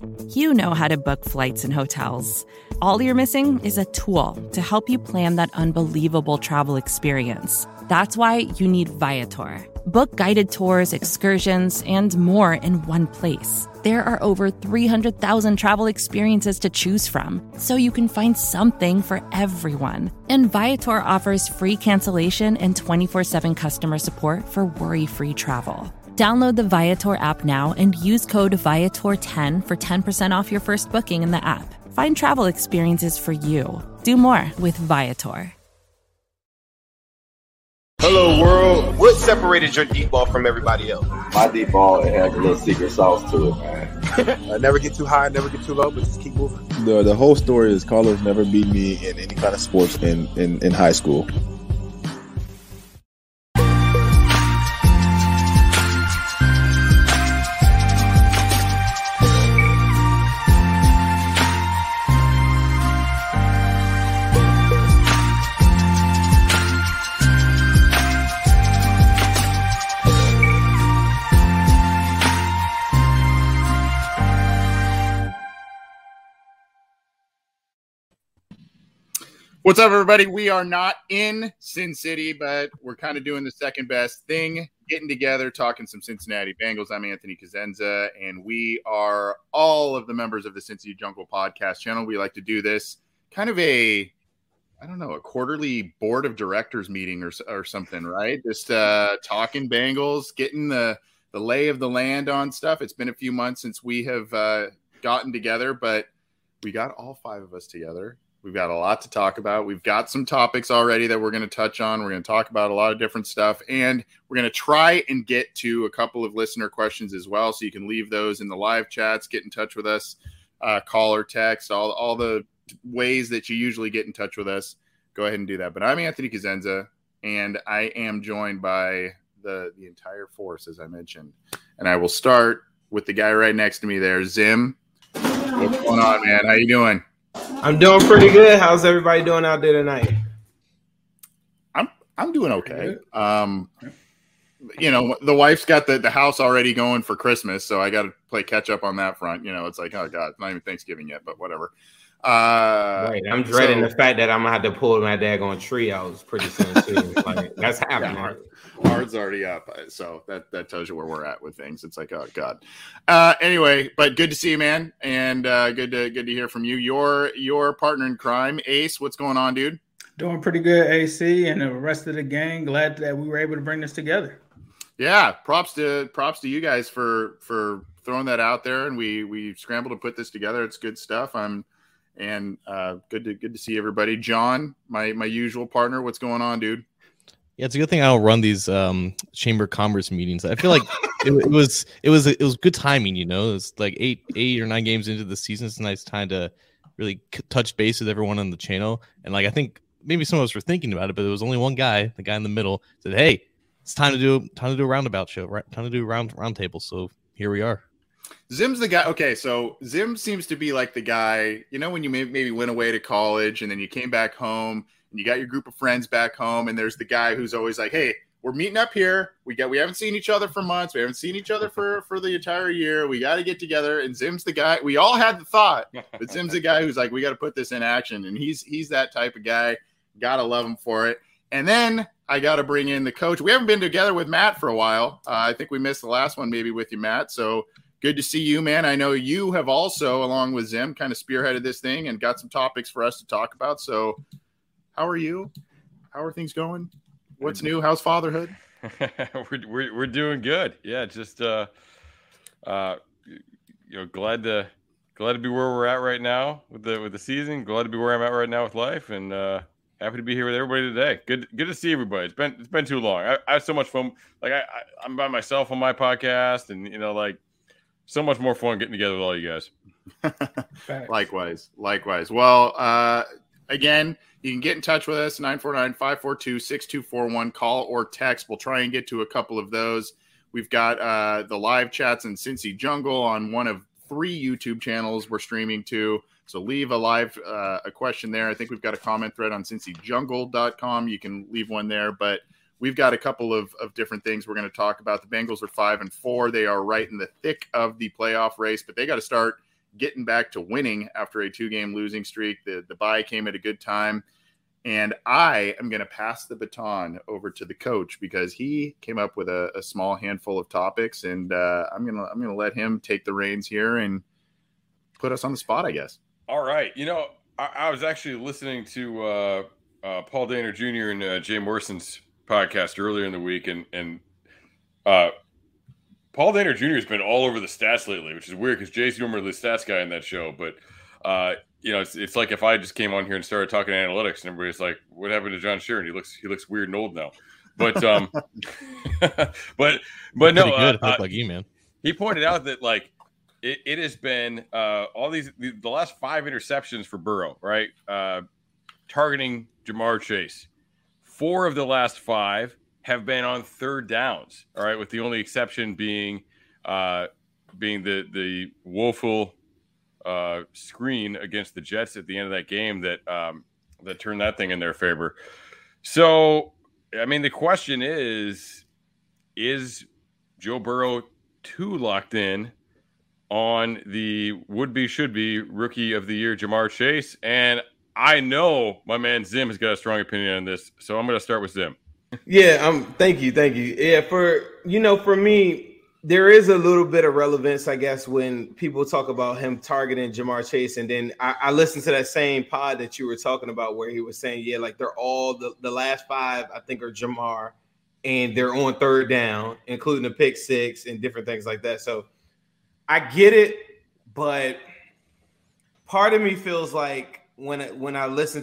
You know how to book flights and hotels. All you're missing is a tool to help you plan that unbelievable travel experience. That's why you need Viator. Book guided tours, excursions, and more in one place. There are over 300,000 travel experiences to choose from, so you can find something for everyone. And Viator offers free cancellation and 24/7 customer support for worry-free travel. Download the Viator app now and use code Viator10 for 10% off your first booking in the app. Find travel experiences for you. Do more with Viator. Hello, world. What separated your deep ball from everybody else? My deep ball, it has a little secret sauce to it, man. Never get too high, never get too low, but just keep moving. The whole story is Carlos never beat me in any kind of sports in high school. What's up, everybody? We are not in Sin City, but we're kind of doing the second best thing, getting together, talking some Cincinnati Bengals. I'm Anthony Cosenza, and we are all of the members of the Cincy Jungle podcast channel. We like to do this kind of a quarterly board of directors meeting or something, right? Just talking Bengals, getting the lay of the land on stuff. It's been a few months since we have gotten together, but we got all five of us together. We've got a lot to talk about. We've got some topics already that we're going to touch on. We're going to talk about a lot of different stuff, and we're going to try and get to a couple of listener questions as well. So you can leave those in the live chats, get in touch with us, call or text, all the ways that you usually get in touch with us. Go ahead and do that. But I'm Anthony Cosenza, and I am joined by the entire force, as I mentioned. And I will start with the guy right next to me there, Zim. What's going on, man? How you doing? I'm doing pretty good. How's everybody doing out there tonight? I'm doing okay. You know, the wife's got the house already going for Christmas, so I got to play catch up on that front. You know, it's like, oh God, it's not even Thanksgiving yet, but whatever. Right. I'm dreading the fact that I'm gonna have to pull my daggone tree out pretty soon too. Like, that's happening. Yeah, Hard's already up, so that tells you where we're at with things. It's like, oh God. Anyway, but good to see you, man, and good to hear from you. Your partner in crime, Ace. What's going on, dude? Doing pretty good, AC, and the rest of the gang. Glad that we were able to bring this together. Yeah, props to you guys for throwing that out there, and we scrambled to put this together. It's good stuff. And good to see everybody. John, my usual partner, what's going on, dude? Yeah, it's a good thing I don't run these Chamber of Commerce meetings. I feel like it was good timing. You know, it's like eight or 9 games into the season. It's a nice time to really touch base with everyone on the channel. And like, I think maybe some of us were thinking about it, but there was only one guy, the guy in the middle, said, "Hey, it's time to do a roundabout show, right? Time to do a round table." So here we are. Zim's the guy. Okay, so Zim seems to be like the guy, you know, when you maybe went away to college and then you came back home and you got your group of friends back home, and there's the guy who's always like, "Hey, we're meeting up here. We haven't seen each other for months. We haven't seen each other for the entire year. We got to get together." And Zim's the guy. We all had the thought, but Zim's the guy who's like, "We got to put this in action." And he's that type of guy. Gotta love him for it. And then I got to bring in the coach. We haven't been together with Matt for a while. I think we missed the last one maybe with you, Matt. So good to see you, man. I know you have also, along with Zim, kind of spearheaded this thing and got some topics for us to talk about. So how are you? How are things going? What's new? How's fatherhood? we're doing good. Yeah, just glad to be where we're at right now with the season. Glad to be where I'm at right now with life, and happy to be here with everybody today. Good to see everybody. It's been too long. I have so much fun. Like I'm by myself on my podcast, and like so much more fun getting together with all you guys. Likewise. Well, again, you can get in touch with us, 949-542-6241, call or text. We'll try and get to a couple of those. We've got the live chats in Cincy Jungle on one of 3 YouTube channels we're streaming to. So leave a question there. I think we've got a comment thread on cincyjungle.com. You can leave one there, but we've got a couple of different things we're going to talk about. The Bengals are 5-4. They are right in the thick of the playoff race, but they got to start getting back to winning after a 2-game losing streak. The bye came at a good time. And I am going to pass the baton over to the coach because he came up with a small handful of topics, and I'm gonna let him take the reins here and put us on the spot, I guess. All right. I was actually listening to Paul Dehner Jr. and Jay Morrison's podcast earlier in the week, and Paul Dehner Jr. has been all over the stats lately, which is weird because Jay's normally the stats guy in that show, but it's like if I just came on here and started talking analytics, and everybody's like, "What happened to John Sheeran? He looks weird and old now." But but no, good like you, man. He pointed out that like it has been all the last 5 interceptions for Burrow, right? Targeting Ja'Marr Chase. 4 of the last 5 have been on third downs. All right, with the only exception being the woeful screen against the Jets at the end of that game that turned that thing in their favor. So, I mean, the question is Joe Burrow too locked in on the should-be rookie of the year, Ja'Marr Chase? And I know my man Zim has got a strong opinion on this, so I'm going to start with Zim. Yeah, thank you. Yeah, for me, there is a little bit of relevance, I guess, when people talk about him targeting Ja'Marr Chase. And then I listened to that same pod that you were talking about where he was saying, yeah, like they're all the last 5, I think, are Ja'Marr, and they're on third down, including the pick 6 and different things like that. So I get it, but part of me feels like when I listen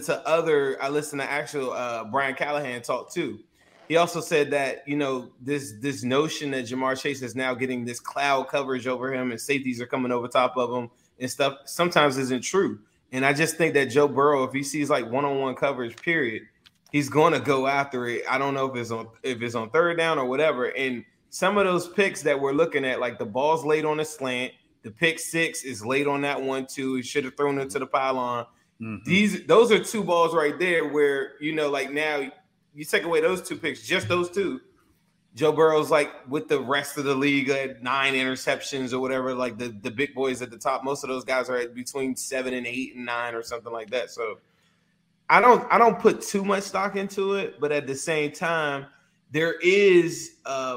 to actual Brian Callahan talk too. He also said that, this notion that Ja'Marr Chase is now getting this cloud coverage over him and safeties are coming over top of him and stuff sometimes isn't true. And I just think that Joe Burrow, if he sees like one-on-one coverage, period, he's going to go after it. I don't know if it's on third down or whatever. And some of those picks that we're looking at, like the ball's late on a slant, the pick 6 is late on that one too. He should have thrown it to the pylon. Mm-hmm. Those are 2 balls right there where, like now – you take away those 2 picks, just those 2. Joe Burrow's like with the rest of the league at 9 interceptions or whatever. Like the big boys at the top, most of those guys are at between 7 and 8 and 9 or something like that. So I don't put too much stock into it, but at the same time, there is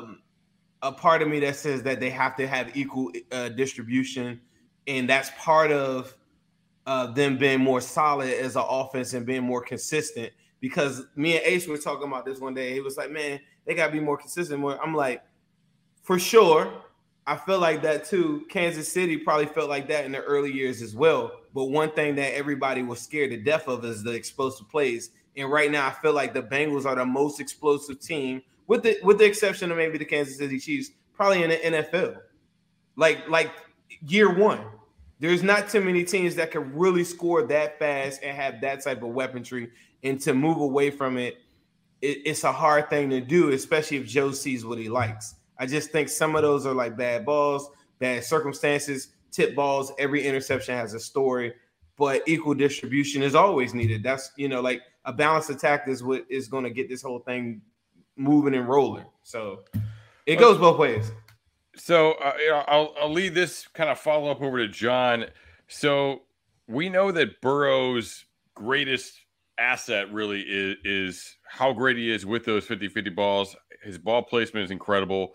a part of me that says that they have to have equal distribution, and that's part of them being more solid as an offense and being more consistent. Because me and Ace were talking about this one day. He was like, man, they got to be more consistent. I'm like, for sure. I feel like that too. Kansas City probably felt like that in the early years as well. But one thing that everybody was scared to death of is the explosive plays. And right now I feel like the Bengals are the most explosive team, with the exception of maybe the Kansas City Chiefs, probably in the NFL. Like year one. There's not too many teams that can really score that fast and have that type of weaponry. And to move away from it, it's a hard thing to do, especially if Joe sees what he likes. I just think some of those are like bad balls, bad circumstances, tip balls. Every interception has a story, but equal distribution is always needed. That's, like a balanced attack is what is going to get this whole thing moving and rolling. So it goes both ways. So I'll lead this kind of follow up over to John. So we know that Burrow's greatest asset really is how great he is with those 50-50 balls. His ball placement is incredible.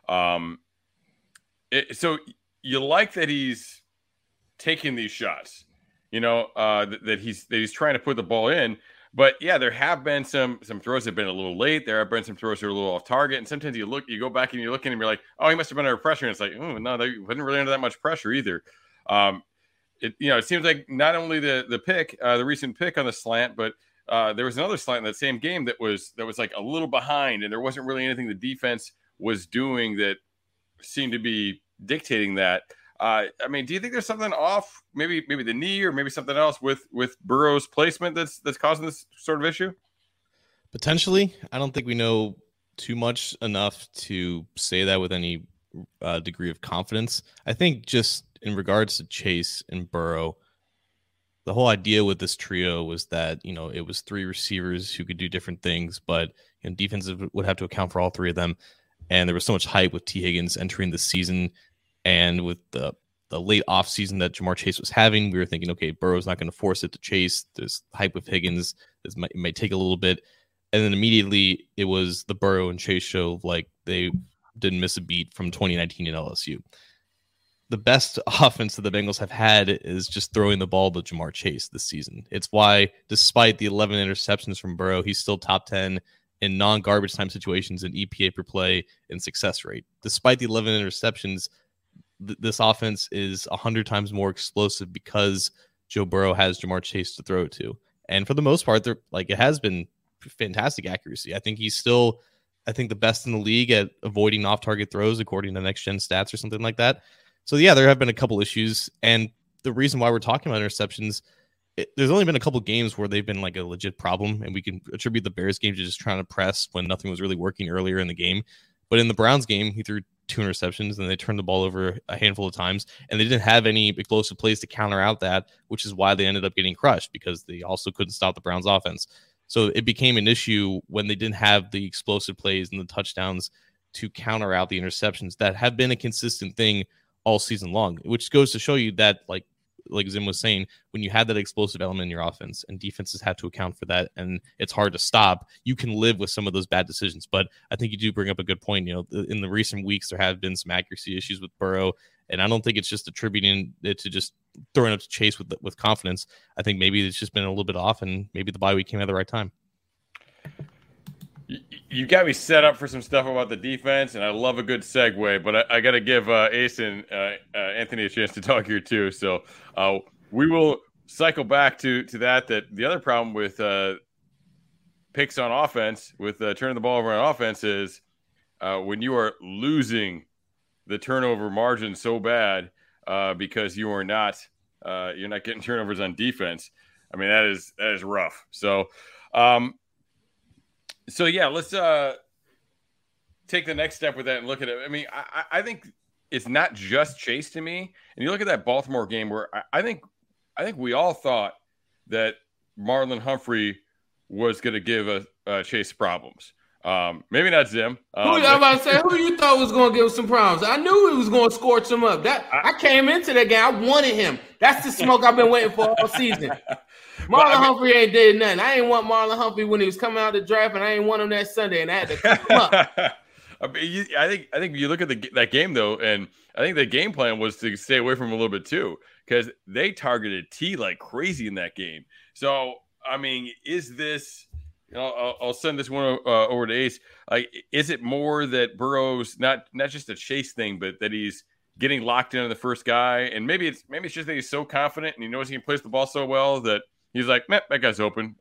So you like that he's taking these shots, that he's trying to put the ball in. But yeah, there have been some throws that have been a little late. There have been some throws that are a little off target. And sometimes you go back and you're looking and you're like, oh, he must have been under pressure. And it's like, oh no, they wasn't really under that much pressure either. It seems like not only the recent pick on the slant, but there was another slant in that same game that was like a little behind, and there wasn't really anything the defense was doing that seemed to be dictating that. Do you think there's something off? Maybe the knee, or maybe something else with Burrow's placement that's causing this sort of issue? Potentially. I don't think we know too much enough to say that with any degree of confidence. I think just in regards to Chase and Burrow, the whole idea with this trio was that, it was 3 receivers who could do different things, but defenses would have to account for all 3 of them. And there was so much hype with T. Higgins entering the season, and with the the late offseason that Ja'Marr Chase was having. We were thinking, okay, Burrow's not going to force it to Chase. There's hype with Higgins. It might take a little bit. And then immediately it was the Burrow and Chase show. Like, they didn't miss a beat from 2019 in LSU. The best offense that the Bengals have had is just throwing the ball to Ja'Marr Chase this season. It's why, despite the 11 interceptions from Burrow, he's still top 10 in non-garbage time situations in EPA per play and success rate. Despite the 11 interceptions, this offense is 100 times more explosive because Joe Burrow has Ja'Marr Chase to throw it to. And for the most part, it has been fantastic accuracy. I think he's still, the best in the league at avoiding off-target throws, according to Next Gen Stats or something like that. So, yeah, there have been a couple issues. And the reason why we're talking about interceptions, there's only been a couple games where they've been like a legit problem, and we can attribute the Bears game to just trying to press when nothing was really working earlier in the game. But in the Browns game, he threw 2 interceptions, and they turned the ball over a handful of times, and they didn't have any explosive plays to counter out that, which is why they ended up getting crushed, because they also couldn't stop the Browns offense. So it became an issue when they didn't have the explosive plays and the touchdowns to counter out the interceptions that have been a consistent thing all season long, which goes to show you that, like Zim was saying, when you had that explosive element in your offense and defenses had to account for that, and it's hard to stop, you can live with some of those bad decisions. But I think you do bring up a good point. In the recent weeks, there have been some accuracy issues with Burrow, and I don't think it's just attributing it to just throwing up to Chase with confidence. I think maybe it's just been a little bit off, and maybe the bye week came at the right time. You got me set up for some stuff about the defense, and I love a good segue, but I got to give Ace and Anthony a chance to talk here too. So we will cycle back to that the other problem with picks on offense, with turning the ball over on offense, is when you are losing the turnover margin so bad because you're not getting turnovers on defense. I mean, that is rough. So yeah, let's take the next step with that and look at it. I mean, I think it's not just Chase to me. And you look at that Baltimore game where I think we all thought that Marlon Humphrey was going to give Chase problems. Maybe not Zim. I'm about to say, who you thought was going to give some problems? I knew he was going to scorch him up. I came into that game. I wanted him. That's the smoke I've been waiting for all season. Marlon Humphrey ain't did nothing. I ain't want Marlon Humphrey when he was coming out of the draft, and I ain't want him that Sunday, and I had to pick him up. I think you look at that game, though, and I think the game plan was to stay away from him a little bit, too, because they targeted T like crazy in that game. So, I mean, is this – I'll send this one over to Ace. Like, is it more that Burrow's not just a Chase thing, but that he's getting locked into the first guy? And maybe it's just that he's so confident and he knows he can place the ball so well that – he's like, that guy's open.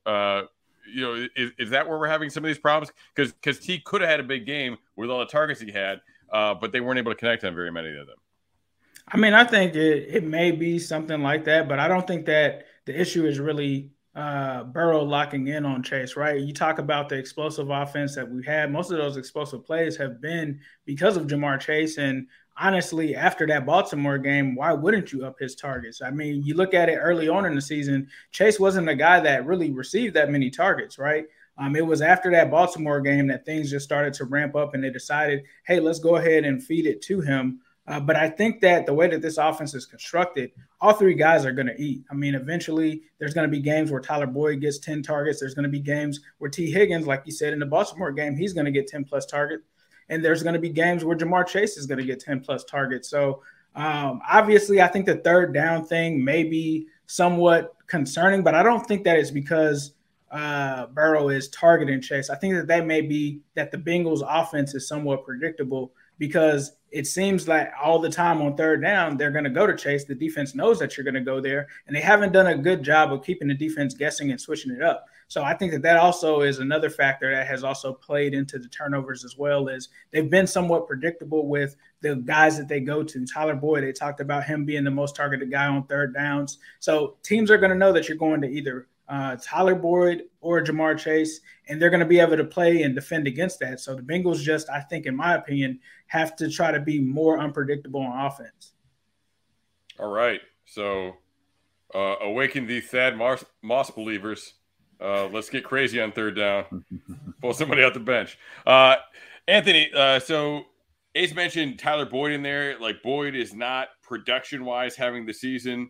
Is that where we're having some of these problems? Because T could have had a big game with all the targets he had, but they weren't able to connect on very many of them. I mean, I think it may be something like that, but I don't think that the issue is really Burrow locking in on Chase, right? You talk about the explosive offense that we've had. Most of those explosive plays have been because of Ja'Marr Chase. And honestly, after that Baltimore game, why wouldn't you up his targets? I mean, you look at it early on in the season, Chase wasn't a guy that really received that many targets, right? It was after that Baltimore game that things just started to ramp up and they decided, hey, let's go ahead and feed it to him. But I think that the way that this offense is constructed, all 3 guys are going to eat. I mean, eventually there's going to be games where Tyler Boyd gets 10 targets. There's going to be games where T. Higgins, like you said, in the Baltimore game, he's going to get 10-plus targets. And there's going to be games where Ja'Marr Chase is going to get 10-plus targets. So, obviously, I think the third down thing may be somewhat concerning, but I don't think that it's because Burrow is targeting Chase. I think that may be that the Bengals offense is somewhat predictable because it seems like all the time on third down, they're going to go to Chase. The defense knows that you're going to go there, and they haven't done a good job of keeping the defense guessing and switching it up. So I think that also is another factor that has also played into the turnovers as well, as they've been somewhat predictable with the guys that they go to. Tyler Boyd, they talked about him being the most targeted guy on third downs. So teams are going to know that you're going to either Tyler Boyd or Ja'Marr Chase, and they're going to be able to play and defend against that. So the Bengals just, I think, in my opinion, have to try to be more unpredictable on offense. All right. So awaken the Thad Moss believers. Let's get crazy on third down. Pull somebody out the bench. Anthony, so Ace mentioned Tyler Boyd in there. Like, Boyd is not production-wise having the season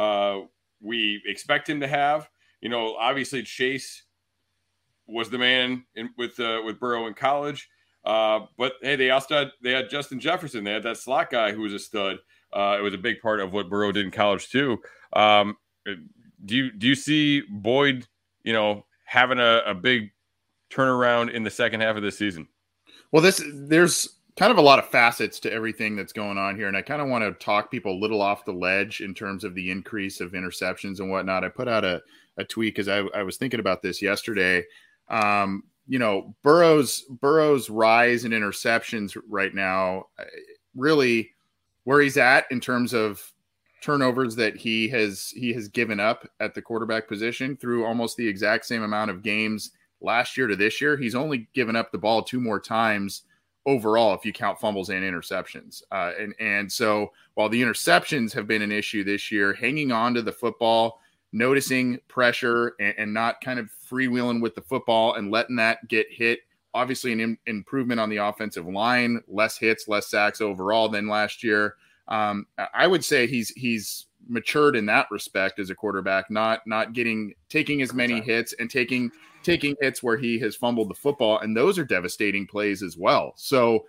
we expect him to have. Obviously Chase was the man with Burrow in college. But hey, they had Justin Jefferson. They had that slot guy who was a stud. It was a big part of what Burrow did in college too. Do you see Boyd, having a big turnaround in the second half of this season? Well, there's kind of a lot of facets to everything that's going on here, and I kind of want to talk people a little off the ledge in terms of the increase of interceptions and whatnot. I put out a tweet because I was thinking about this yesterday. Burrow's rise in interceptions right now, really where he's at in terms of turnovers that he has given up at the quarterback position through almost the exact same amount of games last year to this year. He's only given up the ball 2 more times overall if you count fumbles and interceptions. And so while the interceptions have been an issue this year, hanging on to the football, noticing pressure and not kind of freewheeling with the football and letting that get hit, obviously an improvement on the offensive line, less hits, less sacks overall than last year. I would say he's matured in that respect as a quarterback, not taking as many hits and taking hits where he has fumbled the football, and those are devastating plays as well. So,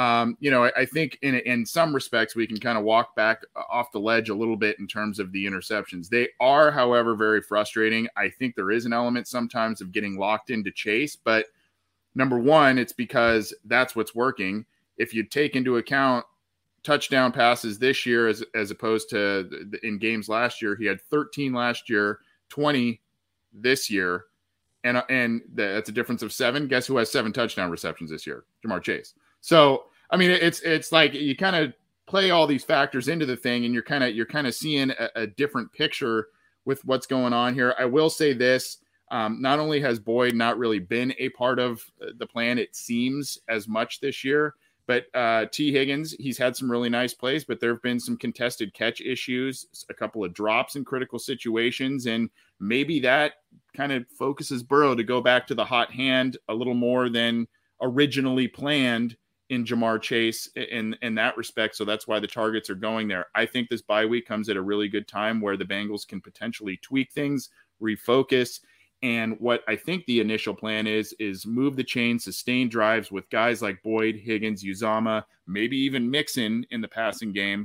I think in some respects we can kind of walk back off the ledge a little bit in terms of the interceptions. They are, however, very frustrating. I think there is an element sometimes of getting locked into Chase, but number one, it's because that's what's working. If you take into account touchdown passes this year as opposed to in games last year, he had 13 last year, 20 this year. And that's a difference of 7. Guess who has 7 touchdown receptions this year? Ja'Marr Chase. So, I mean, it's like you kind of play all these factors into the thing, and you're kind of seeing a different picture with what's going on here. I will say this: not only has Boyd not really been a part of the plan, it seems, as much this year, but T. Higgins, he's had some really nice plays, but there have been some contested catch issues, a couple of drops in critical situations, and maybe that kind of focuses Burrow to go back to the hot hand a little more than originally planned in Ja'Marr Chase in that respect. So that's why the targets are going there. I think this bye week comes at a really good time where the Bengals can potentially tweak things, refocus. And what I think the initial plan is move the chain, sustain drives with guys like Boyd, Higgins, Uzomah, maybe even Mixon in the passing game.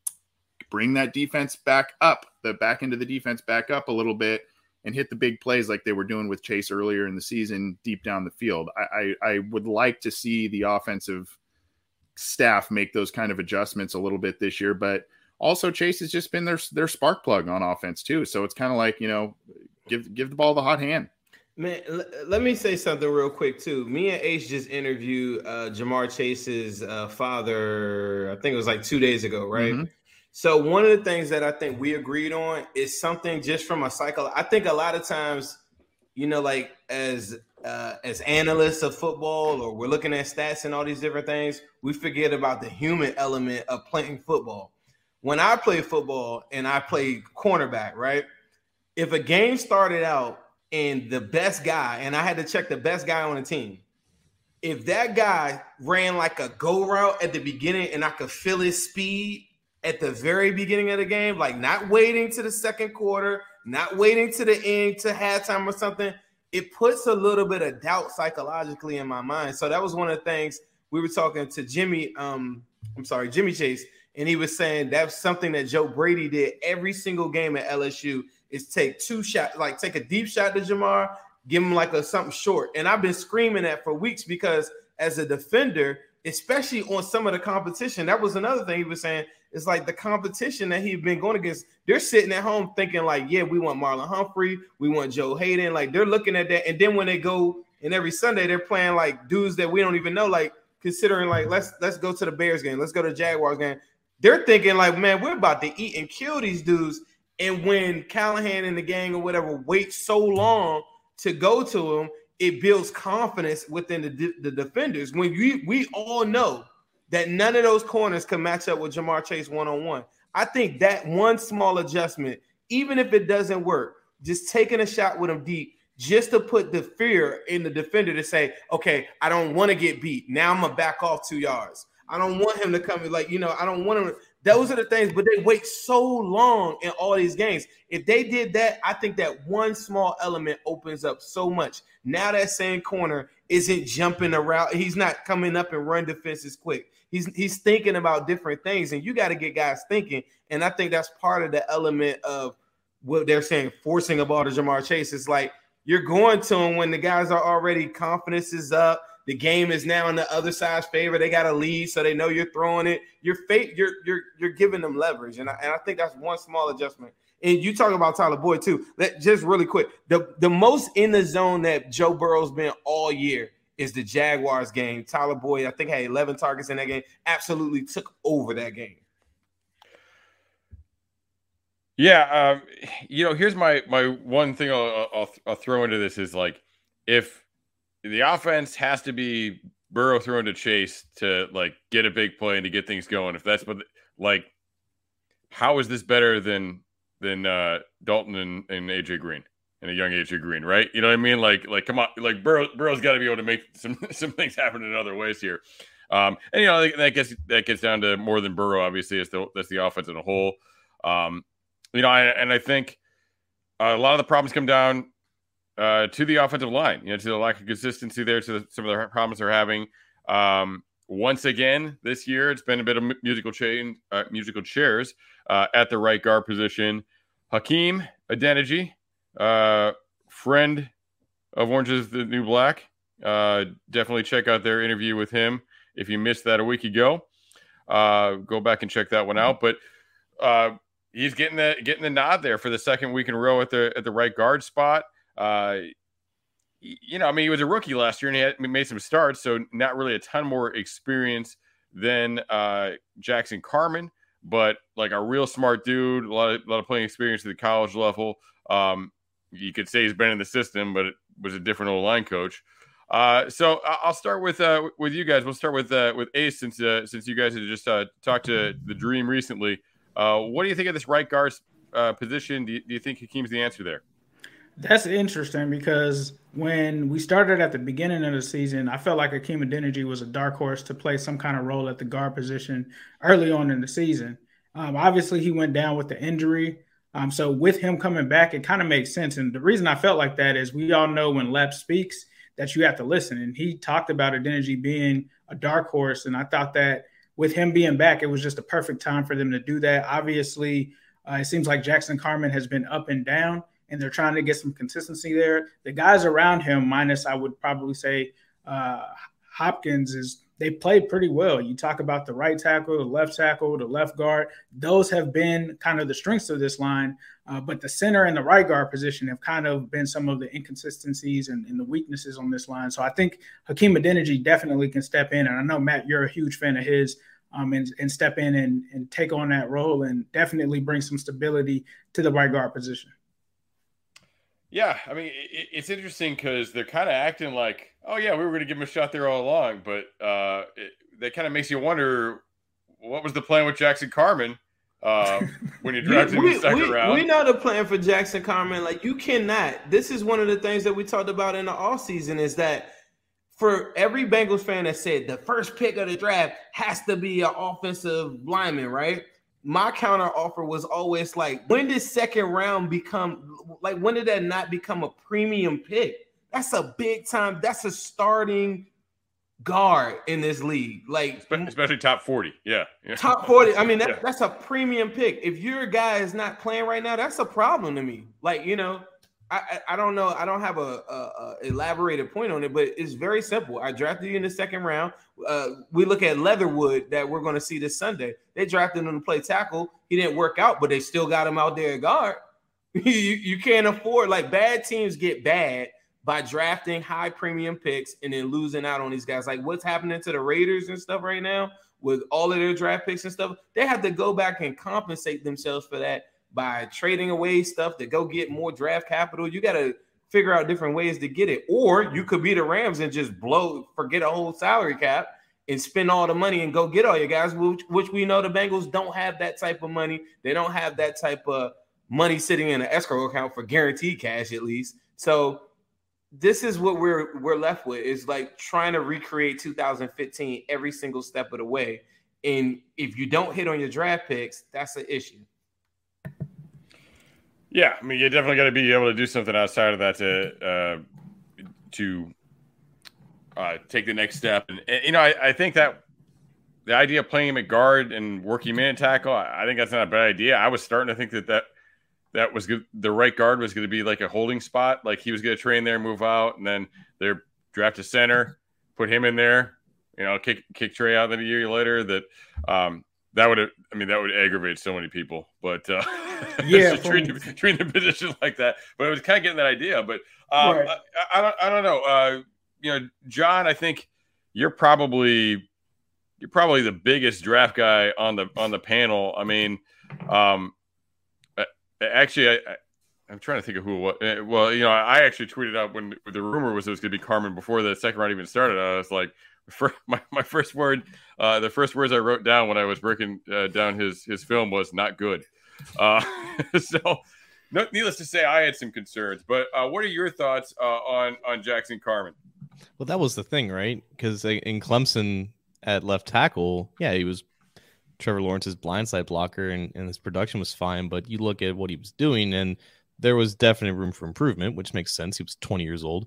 Bring that defense back up, the back end of the defense back up a little bit, and hit the big plays like they were doing with Chase earlier in the season deep down the field. I would like to see the offensive staff make those kind of adjustments a little bit this year, but also Chase has just been their spark plug on offense too. So it's kind of like, give the ball the hot hand. Man, let me say something real quick too. Me and H just interviewed Ja'Marr Chase's father, I think it was like 2 days ago, right? Mm-hmm. So one of the things that I think we agreed on is something just from a cycle. I think a lot of times, like as analysts of football, or we're looking at stats and all these different things, we forget about the human element of playing football. When I play football and I play cornerback, right? If a game started out and the best guy, and I had to check the best guy on the team, if that guy ran like a go route at the beginning and I could feel his speed at the very beginning of the game, like not waiting to the second quarter, not waiting to the end, to halftime or something, it puts a little bit of doubt psychologically in my mind. So that was one of the things we were talking to Jimmy Chase, and he was saying that's something that Joe Brady did every single game at LSU, is take 2 shots, like take a deep shot to Ja'Marr, give him like something short. And I've been screaming that for weeks because as a defender, especially on some of the competition, that was another thing he was saying. It's like the competition that he's been going against, they're sitting at home thinking like, yeah, we want Marlon Humphrey, we want Joe Hayden. Like they're looking at that. And then when they go and every Sunday, they're playing like dudes that we don't even know, like considering like, let's go to the Bears game. Let's go to the Jaguars game. They're thinking like, man, we're about to eat and kill these dudes. And when Callahan and the gang or whatever wait so long to go to him, it builds confidence within the defenders. When we all know that none of those corners can match up with Ja'Marr Chase one-on-one. I think that one small adjustment, even if it doesn't work, just taking a shot with him deep, just to put the fear in the defender to say, okay, I don't want to get beat. Now I'm going to back off 2 yards. I don't want him to come like, I don't want him. Those are the things, but they wait so long in all these games. If they did that, I think that one small element opens up so much. Now that same corner isn't jumping around. He's not coming up and run defenses quick. He's thinking about different things, and you got to get guys thinking. And I think that's part of the element of what they're saying, forcing a ball to Ja'Marr Chase. It's like you're going to him when the guys are already, confidence is up. The game is now in the other side's favor. They got a lead, so they know you're throwing it. You're giving them leverage, and I think that's one small adjustment. And you talk about Tyler Boyd too. Just really quick, the most in the zone that Joe Burrow's been all year is the Jaguars game. Tyler Boyd, I think, had 11 targets in that game. Absolutely took over that game. Yeah, here's my one thing I'll throw into this is like if the offense has to be Burrow throwing to Chase to like get a big play and to get things going. If that's like, how is this better than Dalton and AJ Green and a young AJ Green, right? You know what I mean? Like come on, like Burrow's got to be able to make some things happen in other ways here. And that gets down to more than Burrow, obviously. That's the offense in a whole. I think a lot of the problems come down to the offensive line, to the lack of consistency there, to some of the problems they're having. Once again, this year, it's been a bit of musical chairs at the right guard position. Hakeem Adeniji, friend of Orange is the New Black. Definitely check out their interview with him. If you missed that a week ago, go back and check that one out. But he's getting the nod there for the second week in a row at the right guard spot. He was a rookie last year and he made some starts, so not really a ton more experience than Jackson Carman, but like a real smart dude, a lot of playing experience at the college level. You could say he's been in the system, but it was a different O-line coach. So I'll start with you guys. We'll start with Ace since you guys had just talked to the Dream recently. What do you think of this right guard position? Do you think Hakeem's the answer there? That's interesting because when we started at the beginning of the season, I felt like Hakeem Adeniji was a dark horse to play some kind of role at the guard position early on in the season. Obviously, he went down with the injury. So with him coming back, it kind of makes sense. And the reason I felt like that is we all know when Lep speaks that you have to listen. And he talked about Adeniji being a dark horse. And I thought that with him being back, it was just a perfect time for them to do that. Obviously, it seems like Jackson Carman has been up and down, and they're trying to get some consistency there. The guys around him, minus I would probably say Hopkins, they played pretty well. You talk about the right tackle, the left guard. Those have been kind of the strengths of this line. But the center and the right guard position have kind of been some of the inconsistencies and the weaknesses on this line. So I think Hakeem Adeniji definitely can step in. And I know, Matt, you're a huge fan of his and step in and take on that role and definitely bring some stability to the right guard position. Yeah, I mean, it's interesting because they're kind of acting like, oh, yeah, we were going to give him a shot there all along. But that kind of makes you wonder, what was the plan with Jackson Carman when you drafted him in the second round? We know the plan for Jackson Carman. Like, you cannot. This is one of the things that we talked about in the offseason is that for every Bengals fan that said the first pick of the draft has to be an offensive lineman, right? My counter offer was always like, when did second round become like, when did that not become a premium pick? That's a big time. That's a starting guard in this league. Like, especially top 40. Yeah. Top 40. I mean, that's a premium pick. If your guy is not playing right now, that's a problem to me. Like, I don't know. I don't have a elaborated point on it, but it's very simple. I drafted you in the second round. We look at Leatherwood that we're going to see this Sunday. They drafted him to play tackle. He didn't work out, but they still got him out there at guard. You can't afford, like, bad teams get bad by drafting high premium picks and then losing out on these guys. Like what's happening to the Raiders and stuff right now with all of their draft picks and stuff. They have to go back and compensate themselves for that by trading away stuff to go get more draft capital. You got to figure out different ways to get it. Or you could be the Rams and just forget a whole salary cap and spend all the money and go get all your guys, which we know the Bengals don't have that type of money. They don't have that type of money sitting in an escrow account for guaranteed cash, at least. So this is what we're left with, is like trying to recreate 2015 every single step of the way. And if you don't hit on your draft picks, that's an issue. Yeah, I mean, you definitely got to be able to do something outside of that to take the next step. And I think that the idea of playing him at guard and working man tackle, I think that's not a bad idea. I was starting to think that was good. The right guard was going to be like a holding spot. Like he was going to train there, move out, and then they're draft a center, put him in there, kick Trey out. Then a year later that would aggravate so many people, but treating the position like that. But I was kind of getting that idea. But right. I don't know. John, I think you're probably the biggest draft guy on the panel. I mean, actually, I'm trying to think of who it was. Well, I actually tweeted out when the rumor was it was going to be Carman before the second round even started. I was like, my first word, the first words I wrote down when I was breaking down his film was not good. So, needless to say, I had some concerns. But what are your thoughts on Jackson Carman? Well, that was the thing, right? Because in Clemson at left tackle, yeah, he was Trevor Lawrence's blindside blocker, and his production was fine. But you look at what he was doing, and there was definitely room for improvement, which makes sense. He was 20 years old.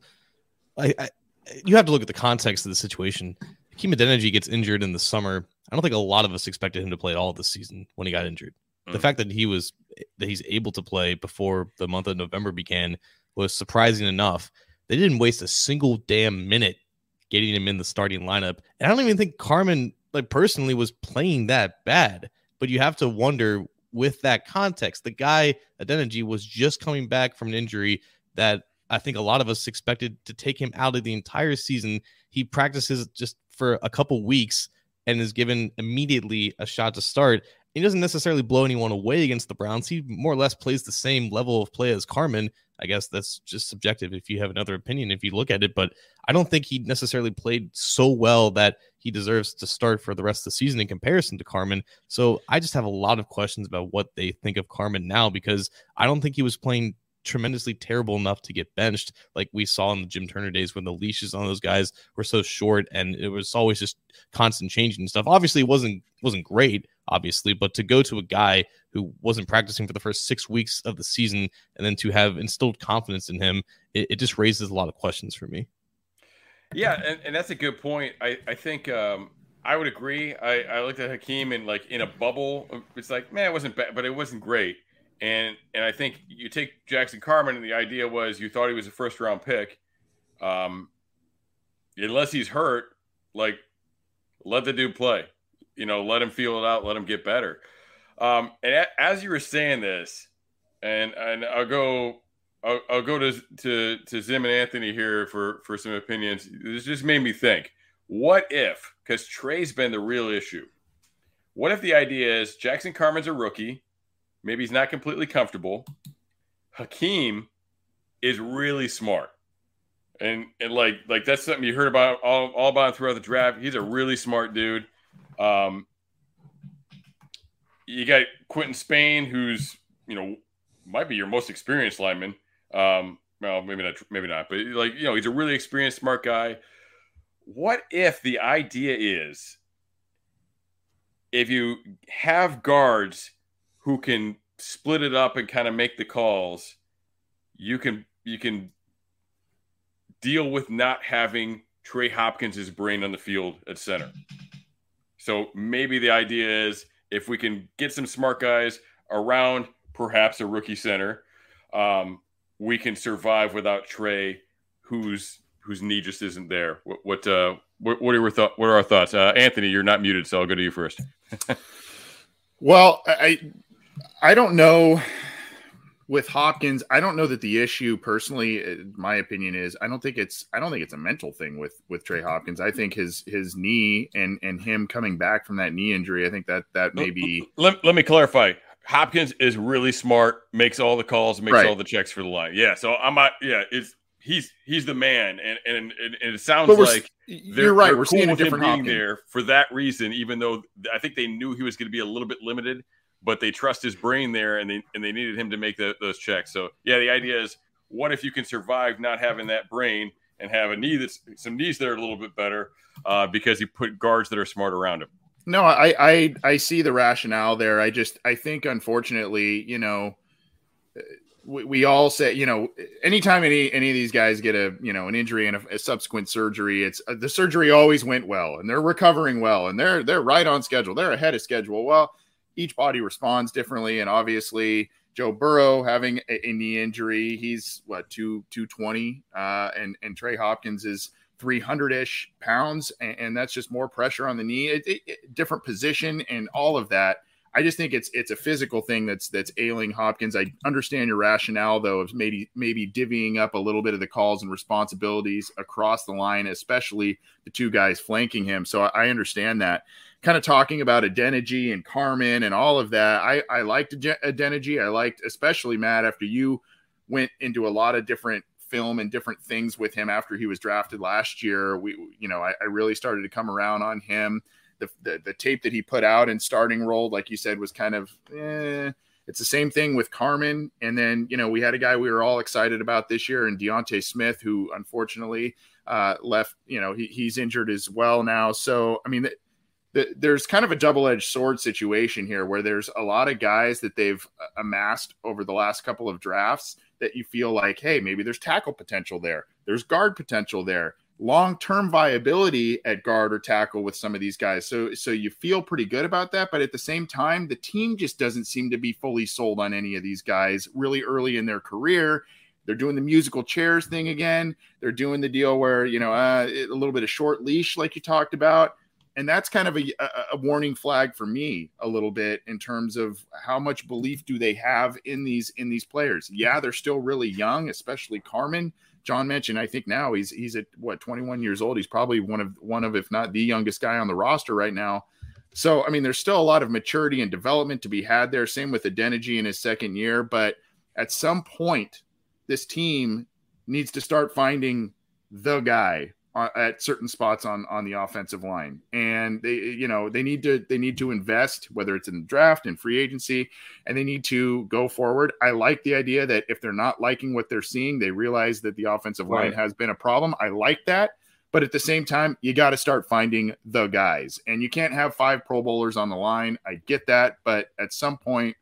You have to look at the context of the situation. Hakeem Adeniji gets injured in the summer. I don't think a lot of us expected him to play at all this season when he got injured. The fact that he's able to play before the month of November began was surprising enough. They didn't waste a single damn minute getting him in the starting lineup. And I don't even think Carman, personally, was playing that bad. But you have to wonder, with that context, the guy, Adeniji, was just coming back from an injury that I think a lot of us expected to take him out of the entire season. He practices just for a couple weeks and is given immediately a shot to start. He doesn't necessarily blow anyone away against the Browns. He more or less plays the same level of play as Carman. I guess that's just subjective if you have another opinion, if you look at it. But I don't think he necessarily played so well that he deserves to start for the rest of the season in comparison to Carman. So I just have a lot of questions about what they think of Carman now, because I don't think he was playing tremendously terrible enough to get benched like we saw in the Jim Turner days when the leashes on those guys were so short and it was always just constant changing and stuff. Obviously it wasn't great, obviously, but to go to a guy who wasn't practicing for the first 6 weeks of the season and then to have instilled confidence in him, it just raises a lot of questions for me. Yeah, and that's a good point. I think I would agree. I looked at Hakeem and in a bubble, it's like, man, it wasn't bad, but it wasn't great. And I think you take Jackson Carman, and the idea was you thought he was a first-round pick. Unless he's hurt, let the dude play. Let him feel it out, let him get better. And as you were saying this, and I'll go to Zim and Anthony here for some opinions. This just made me think, what if, because Trey's been the real issue, what if the idea is Jackson Carman's a rookie, maybe he's not completely comfortable. Hakeem is really smart. And that's something you heard about all about him throughout the draft. He's a really smart dude. You got Quentin Spain, who's, might be your most experienced lineman. Well, maybe not, but he's a really experienced, smart guy. What if the idea is if you have guards who can split it up and kind of make the calls, you can deal with not having Trey Hopkins' brain on the field at center. So maybe the idea is if we can get some smart guys around perhaps a rookie center, we can survive without Trey, whose knee just isn't there. What are our thoughts? Anthony, you're not muted, so I'll go to you first. Well, I don't know with Hopkins. I don't know that the issue, personally, my opinion is I don't think it's a mental thing with Trey Hopkins. I think his knee and him coming back from that knee injury, I think that may be. Let me clarify. Hopkins is really smart, makes all the calls, makes all the checks for the line. Yeah, so I'm not. Yeah, he's the man, and it sounds like you're right. We're cool seeing a with different him Hopkins being there for that reason. Even though I think they knew he was going to be a little bit limited, but they trust his brain there, and they needed him to make those checks. So yeah, the idea is, what if you can survive not having that brain and have a knee some knees that are a little bit better because you put guards that are smart around him. No, I see the rationale there. I think unfortunately, we all say, anytime any of these guys get an injury and a subsequent surgery, it's the surgery always went well and they're recovering well and they're right on schedule. They're ahead of schedule. Well, each body responds differently. And obviously Joe Burrow having a knee injury, he's 220 and Trey Hopkins is 300-ish pounds. And that's just more pressure on the knee, different position and all of that. I just think it's a physical thing that's ailing Hopkins. I understand your rationale, though, of maybe divvying up a little bit of the calls and responsibilities across the line, especially the two guys flanking him. So I understand that. Kind of talking about Adeniji and Carman and all of that. I liked Adeniji. I liked, especially Matt, after you went into a lot of different film and different things with him after he was drafted last year. I really started to come around on him. The tape that he put out in starting role, like you said, was kind of it's the same thing with Carman. And then, we had a guy we were all excited about this year and Deontay Smith, who unfortunately left, he's injured as well now. So, I mean, there's kind of a double-edged sword situation here where there's a lot of guys that they've amassed over the last couple of drafts that you feel like, hey, maybe there's tackle potential there. There's guard potential there. Long-term viability at guard or tackle with some of these guys. So you feel pretty good about that. But at the same time, the team just doesn't seem to be fully sold on any of these guys really early in their career. They're doing the musical chairs thing again. They're doing the deal where, a little bit of short leash, like you talked about. And that's kind of a warning flag for me a little bit in terms of how much belief do they have in these players. Yeah, they're still really young, especially Carman. John mentioned, I think now he's at 21 years old. He's probably one of, if not the youngest guy on the roster right now. So, I mean, there's still a lot of maturity and development to be had there. Same with Adeniji in his second year. But at some point, this team needs to start finding the guy at certain spots on the offensive line. And they need to invest, whether it's in the draft and free agency, and they need to go forward. I like the idea that if they're not liking what they're seeing, they realize that the offensive line has been a problem. I like that. But at the same time, you got to start finding the guys, and you can't have 5 Pro Bowlers on the line. I get that. But at some point,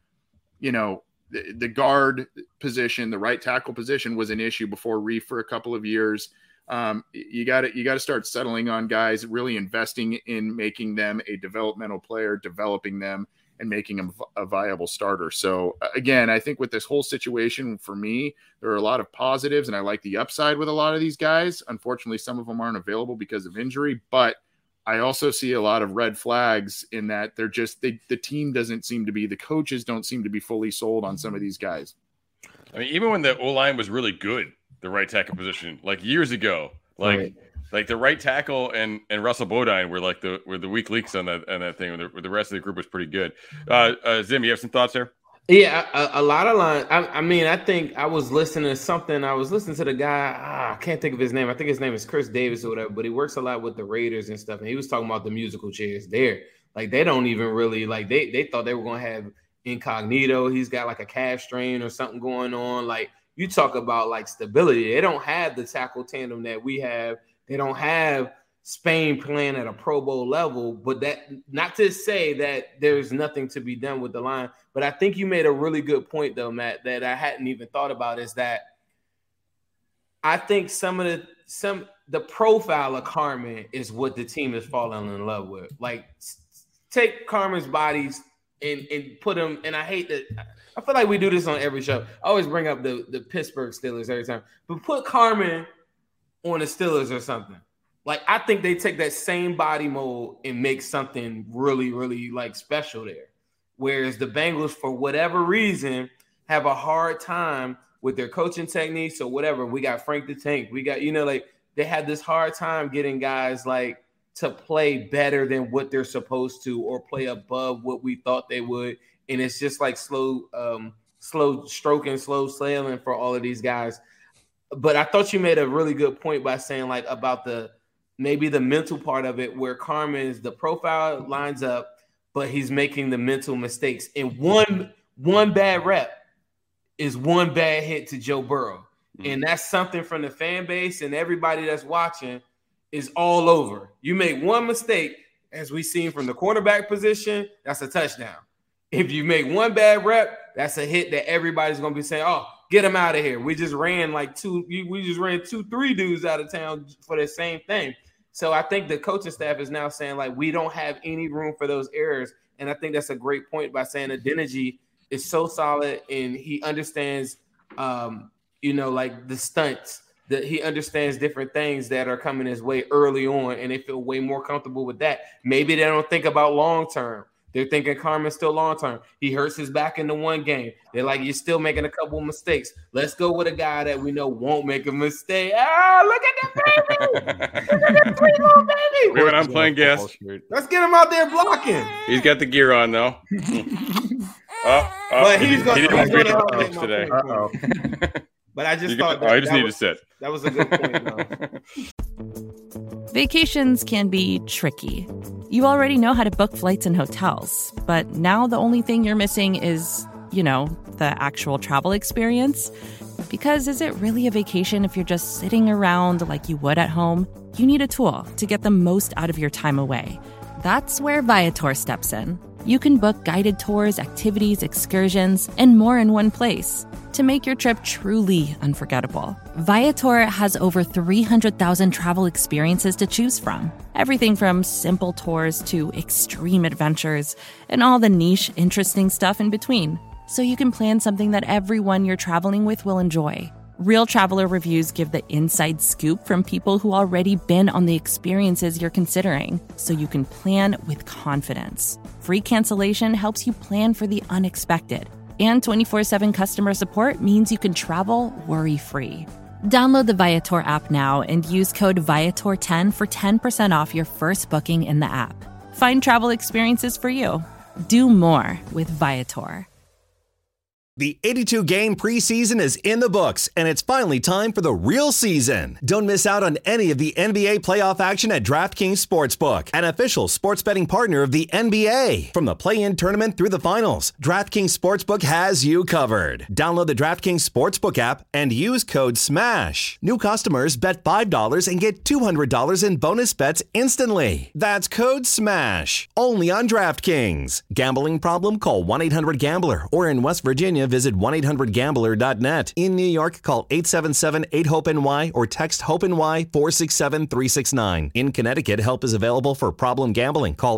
the guard position, the right tackle position was an issue before Reef for a couple of years. You got to start settling on guys, really investing in making them a developmental player, developing them and making them a viable starter. So again, I think with this whole situation, for me, there are a lot of positives and I like the upside with a lot of these guys. Unfortunately, some of them aren't available because of injury, but I also see a lot of red flags in that the team doesn't seem to be, the coaches don't seem to be fully sold on some of these guys. I mean, even when the O-line was really good, the right tackle position, like years ago, like the right tackle and Russell Bodine were the weak links on that thing. Where the rest of the group was pretty good. Zim, you have some thoughts there? Yeah, a lot of lines. I mean, I think I was listening to something. I was listening to the guy. I can't think of his name. I think his name is Chris Davis or whatever. But he works a lot with the Raiders and stuff. And he was talking about the musical chairs there. Like they don't even really like. They thought they were going to have Incognito. He's got like a calf strain or something going on. Like. You talk about like stability. They don't have the tackle tandem that we have. They don't have Spain playing at a Pro Bowl level, but that not to say that there's nothing to be done with the line. But I think you made a really good point though, Matt, that I hadn't even thought about is that I think the profile of Carman is what the team is falling in love with. Like take Carman's bodies and put him, and I hate that. I feel like we do this on every show. I always bring up the Pittsburgh Steelers every time. But put Carman on the Steelers or something. Like, I think they take that same body mold and make something really, really, like, special there. Whereas the Bengals, for whatever reason, have a hard time with their coaching techniques or whatever. We got Frank the Tank. We got, they had this hard time getting guys, like, to play better than what they're supposed to or play above what we thought they would. And it's just like slow stroking, slow sailing for all of these guys. But I thought you made a really good point by saying like about maybe the mental part of it where Carman's the profile lines up, but he's making the mental mistakes. And one bad rep is one bad hit to Joe Burrow. Mm-hmm. And that's something from the fan base and everybody that's watching is all over. You make one mistake, as we seen from the cornerback position, that's a touchdown. If you make one bad rep, that's a hit that everybody's going to be saying, oh, get him out of here. We just ran 2-3 dudes out of town for the same thing. So I think the coaching staff is now saying, like, we don't have any room for those errors. And I think that's a great point by saying Adeniji is so solid and he understands, like the stunts, that he understands different things that are coming his way early on, and they feel way more comfortable with that. Maybe they don't think about long-term. They're thinking Carmen's still long-term. He hurts his back in the one game. They're like, you're still making a couple of mistakes. Let's go with a guy that we know won't make a mistake. Look at that baby. Look at that sweet little baby. Wait, I'm playing guest. Let's get him out there blocking. He's got the gear on, though. But he's going to help make today. But I just thought I just need to sit. That was a good point, though. Vacations can be tricky. You already know how to book flights and hotels, but now the only thing you're missing is, the actual travel experience. Because is it really a vacation if you're just sitting around like you would at home? You need a tool to get the most out of your time away. That's where Viator steps in. You can book guided tours, activities, excursions, and more in one place to make your trip truly unforgettable. Viator has over 300,000 travel experiences to choose from. Everything from simple tours to extreme adventures and all the niche, interesting stuff in between. So you can plan something that everyone you're traveling with will enjoy. Real traveler reviews give the inside scoop from people who already been on the experiences you're considering, so you can plan with confidence. Free cancellation helps you plan for the unexpected. And 24/7 customer support means you can travel worry-free. Download the Viator app now and use code Viator10 for 10% off your first booking in the app. Find travel experiences for you. Do more with Viator. The 82-game preseason is in the books, and it's finally time for the real season. Don't miss out on any of the NBA playoff action at DraftKings Sportsbook, an official sports betting partner of the NBA. From the play-in tournament through the finals, DraftKings Sportsbook has you covered. Download the DraftKings Sportsbook app and use code SMASH. New customers bet $5 and get $200 in bonus bets instantly. That's code SMASH. Only on DraftKings. Gambling problem? Call 1-800-GAMBLER. Or in West Virginia, visit 1-800-GAMBLER.net. In New York, call 877-8-HOPE-NY or text HOPE-NY 467-369. In Connecticut, help is available for problem gambling. Call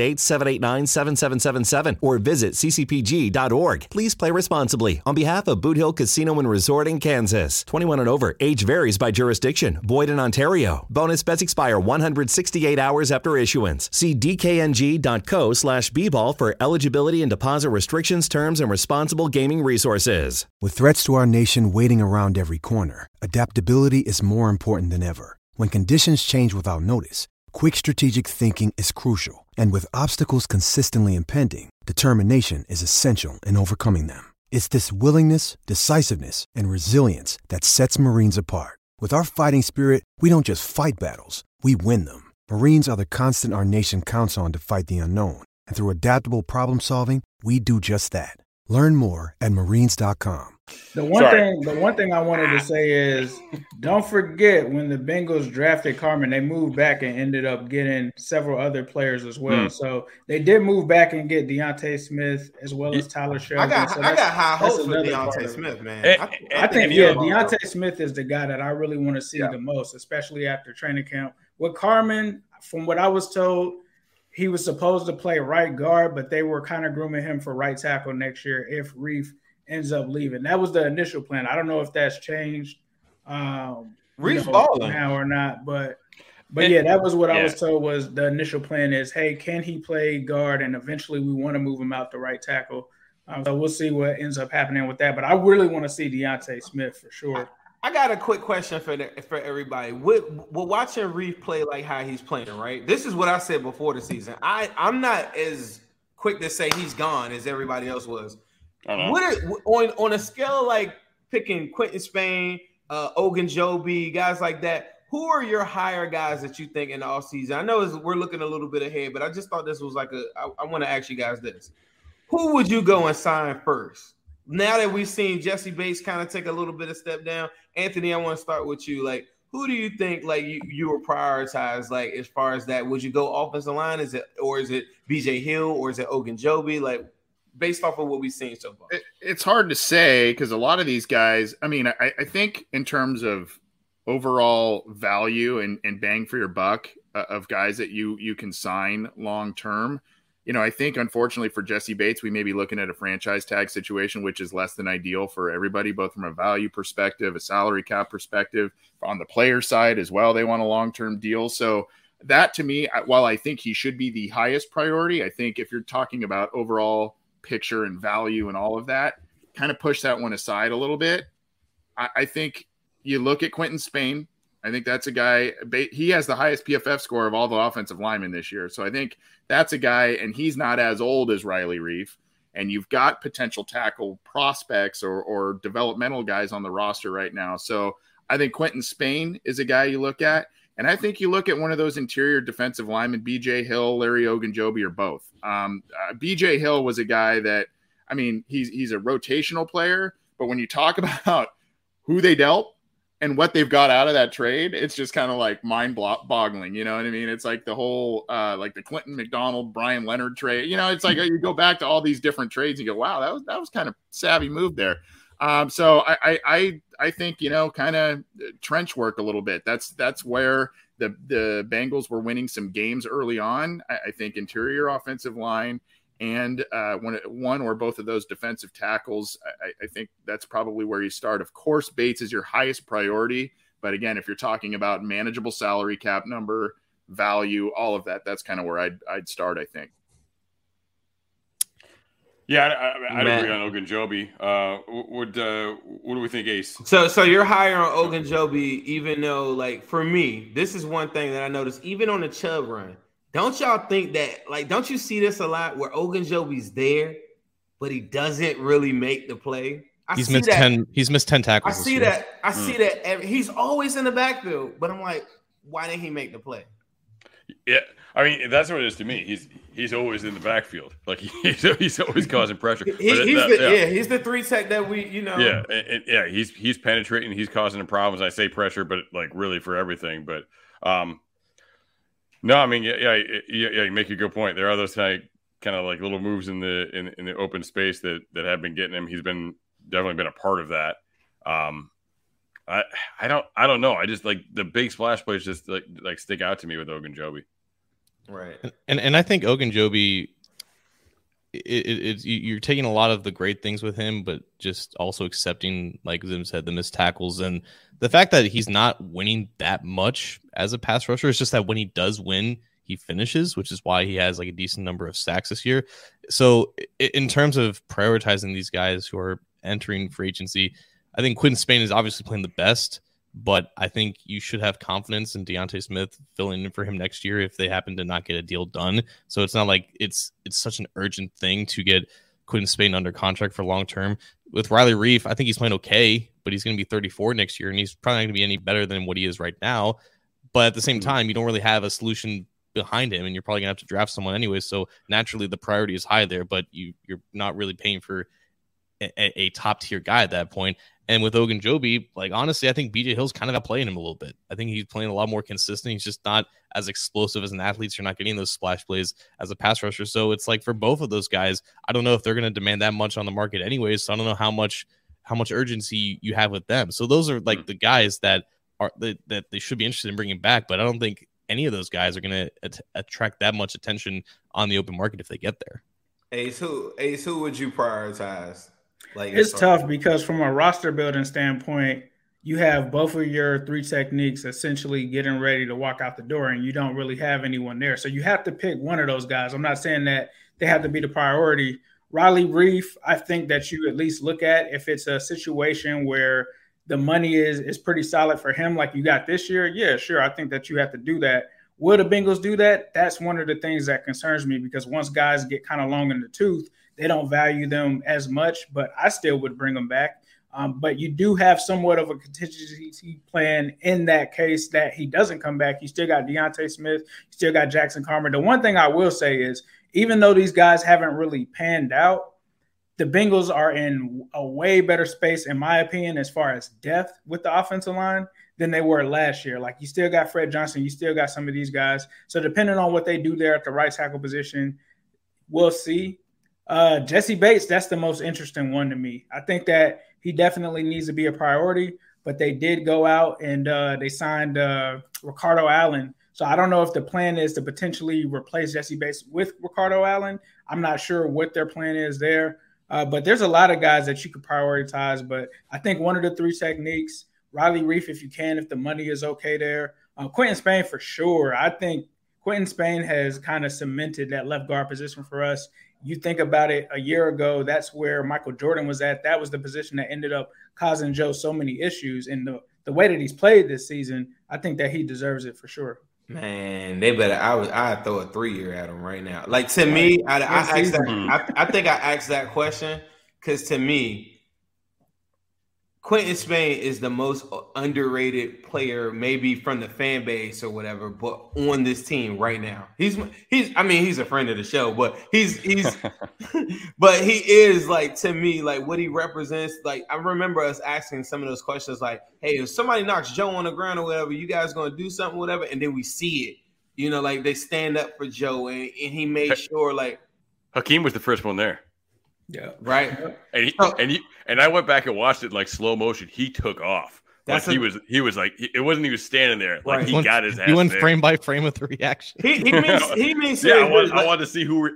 888-789-7777 or visit ccpg.org. Please play responsibly. On behalf of Boot Hill Casino and Resort in Kansas. 21 and over. Age varies by jurisdiction. Void in Ontario. Bonus bets expire 168 hours after issuance. See dkng.co/bball for eligibility and deposit restrictions, terms, and responsible gaming resources. With threats to our nation waiting around every corner, adaptability is more important than ever. When conditions change without notice, quick strategic thinking is crucial. And with obstacles consistently impending, determination is essential in overcoming them. It's this willingness, decisiveness, and resilience that sets Marines apart. With our fighting spirit, we don't just fight battles, we win them. Marines are the constant our nation counts on to fight the unknown. And through adaptable problem solving, we do just that. Learn more at Marines.com. The one thing I wanted to say is, don't forget when the Bengals drafted Carmen, they moved back and ended up getting several other players as well. So they did move back and get Deontay Smith as well as Tyler Sheldon. I got high hopes for Deontay Smith, man. I think Deontay Smith is the guy that I really want to see the most, especially after training camp. With Carmen, from what I was told, he was supposed to play right guard, but they were kind of grooming him for right tackle next year if Reef ends up leaving. That was the initial plan. I don't know if that's changed Reef's balling now or not, but yeah, that was what I was told was the initial plan is, hey, can he play guard? And eventually we want to move him out to right tackle. So we'll see what ends up happening with that. But I really want to see Deontay Smith for sure. I got a quick question for everybody. With watching Reef play like how he's playing, right? This is what I said before the season. I'm not as quick to say he's gone as everybody else was. On a scale like picking Quentin Spain, Ogunjobi, guys like that, who are your higher guys that you think in the offseason? I know we're looking a little bit ahead, but I just thought this was like I want to ask you guys this. Who would you go and sign first? Now that we've seen Jesse Bates kind of take a little bit of step down, Anthony, I want to start with you. Like, who do you think like you would prioritize like as far as that? Would you go offensive line? Is it BJ Hill or is it Ogunjobi? Like based off of what we've seen so far, it's hard to say because a lot of these guys. I mean, I think in terms of overall value and bang for your buck of guys that you can sign long term. I think unfortunately for Jesse Bates, we may be looking at a franchise tag situation, which is less than ideal for everybody, both from a value perspective, a salary cap perspective, on the player side as well. They want a long-term deal. So that to me, while I think he should be the highest priority, I think if you're talking about overall picture and value and all of that, kind of push that one aside a little bit. I think you look at Quentin Spain. I think that's a guy, he has the highest PFF score of all the offensive linemen this year. So I think that's a guy, and he's not as old as Riley Reiff. And you've got potential tackle prospects or developmental guys on the roster right now. So I think Quentin Spain is a guy you look at. And I think you look at one of those interior defensive linemen, BJ Hill, Larry Ogunjobi, or both. BJ Hill was a guy that, I mean, he's a rotational player, but when you talk about who they dealt and what they've got out of that trade, it's just kind of like mind-boggling. You know what I mean? It's like the whole, like the Clinton McDonald, Brian Leonard trade. It's like you go back to all these different trades and you go, wow, that was kind of savvy move there. So I think, kind of trench work a little bit. That's where the Bengals were winning some games early on. I think interior offensive line and one or both of those defensive tackles, I think that's probably where you start. Of course, Bates is your highest priority. But again, if you're talking about manageable salary cap number, value, all of that, that's kind of where I'd start, I think. Yeah, I'd agree on Ogunjobi. What do we think, Ace? So you're higher on Ogunjobi, even though, like, for me, this is one thing that I noticed, even on the Chubb run. Don't y'all think that, like, don't you see this a lot where Ogunjobi's there, but he doesn't really make the play? He's missed 10 tackles. I see that. He's always in the backfield, but I'm like, why didn't he make the play? Yeah, I mean, that's what it is to me. He's always in the backfield. Like he's always causing pressure. He's the three tech that we, Yeah, he's penetrating. He's causing the problems. I say pressure, but like really for everything. But no, I mean, you make a good point. There are those kind of like little moves in the open space that have been getting him. He's definitely been a part of that. I don't know. I just like the big splash plays just like stick out to me with Ogunjobi. Right. And I think Ogunjobi, you're taking a lot of the great things with him, but just also accepting, like Zim said, the missed tackles and the fact that he's not winning that much as a pass rusher. It's just that when he does win, he finishes, which is why he has like a decent number of sacks this year. So in terms of prioritizing these guys who are entering free agency, I think Quentin Spain is obviously playing the best, but I think you should have confidence in Deontay Smith filling in for him next year if they happen to not get a deal done. So it's not like it's such an urgent thing to get Quentin Spain under contract for long term. With Riley Reiff, I think he's playing okay, but he's going to be 34 next year, and he's probably not going to be any better than what he is right now. But at the same time, you don't really have a solution behind him, and you're probably going to have to draft someone anyway. So naturally, the priority is high there, but you're not really paying for a top tier guy at that point. And with Ogunjobi, like honestly, I think BJ Hill's kind of outplaying him a little bit. I think he's playing a lot more consistent. He's just not as explosive as an athlete. So you're not getting those splash plays as a pass rusher. So it's like for both of those guys, I don't know if they're going to demand that much on the market anyways. So I don't know how much urgency you have with them. So those are like the guys that they should be interested in bringing back. But I don't think any of those guys are going to attract that much attention on the open market if they get there. Ace, who would you prioritize? Like it's tough because from a roster building standpoint, you have both of your three techniques essentially getting ready to walk out the door, and you don't really have anyone there. So you have to pick one of those guys. I'm not saying that they have to be the priority. Riley Reiff, I think that you at least look at if it's a situation where the money is pretty solid for him like you got this year. Yeah, sure. I think that you have to do that. Will the Bengals do that? That's one of the things that concerns me because once guys get kind of long in the tooth, they don't value them as much, but I still would bring them back. But you do have somewhat of a contingency plan in that case that he doesn't come back. You still got Deontay Smith. You still got Jackson Carman. The one thing I will say is even though these guys haven't really panned out, the Bengals are in a way better space, in my opinion, as far as depth with the offensive line than they were last year. Like, you still got Fred Johnson, you still got some of these guys. So depending on what they do there at the right tackle position, we'll see. Jesse Bates, that's the most interesting one to me. I think that he definitely needs to be a priority, but they did go out and they signed Ricardo Allen. So I don't know if the plan is to potentially replace Jesse Bates with Ricardo Allen. I'm not sure what their plan is there. But there's a lot of guys that you could prioritize. But I think one of the three techniques, Riley Reef, if you can, if the money is okay there. Quentin Spain for sure. I think Quentin Spain has kind of cemented that left guard position for us. You think about it, a year ago, that's where Michael Jordan was at. That was the position that ended up causing Joe so many issues. And the way that he's played this season, I think that he deserves it for sure. Man, they better. I'd throw a 3-year at him right now. Like, to me, I think I asked that question because, to me, Quentin Spain is the most underrated player, maybe from the fan base or whatever, but on this team right now. He's a friend of the show, but he's but he is, like, to me, like, what he represents. Like, I remember us asking some of those questions, like, hey, if somebody knocks Joe on the ground or whatever, you guys gonna do something, whatever, and then we see it. You know, like, they stand up for Joe, and he made sure, like, Hakeem was the first one there. Yeah, right. And I went back and watched it like slow motion. He took off. He was like, it wasn't even standing there. Like, he got his ass. He went frame by frame with the reaction. He means yeah. I wanted to see who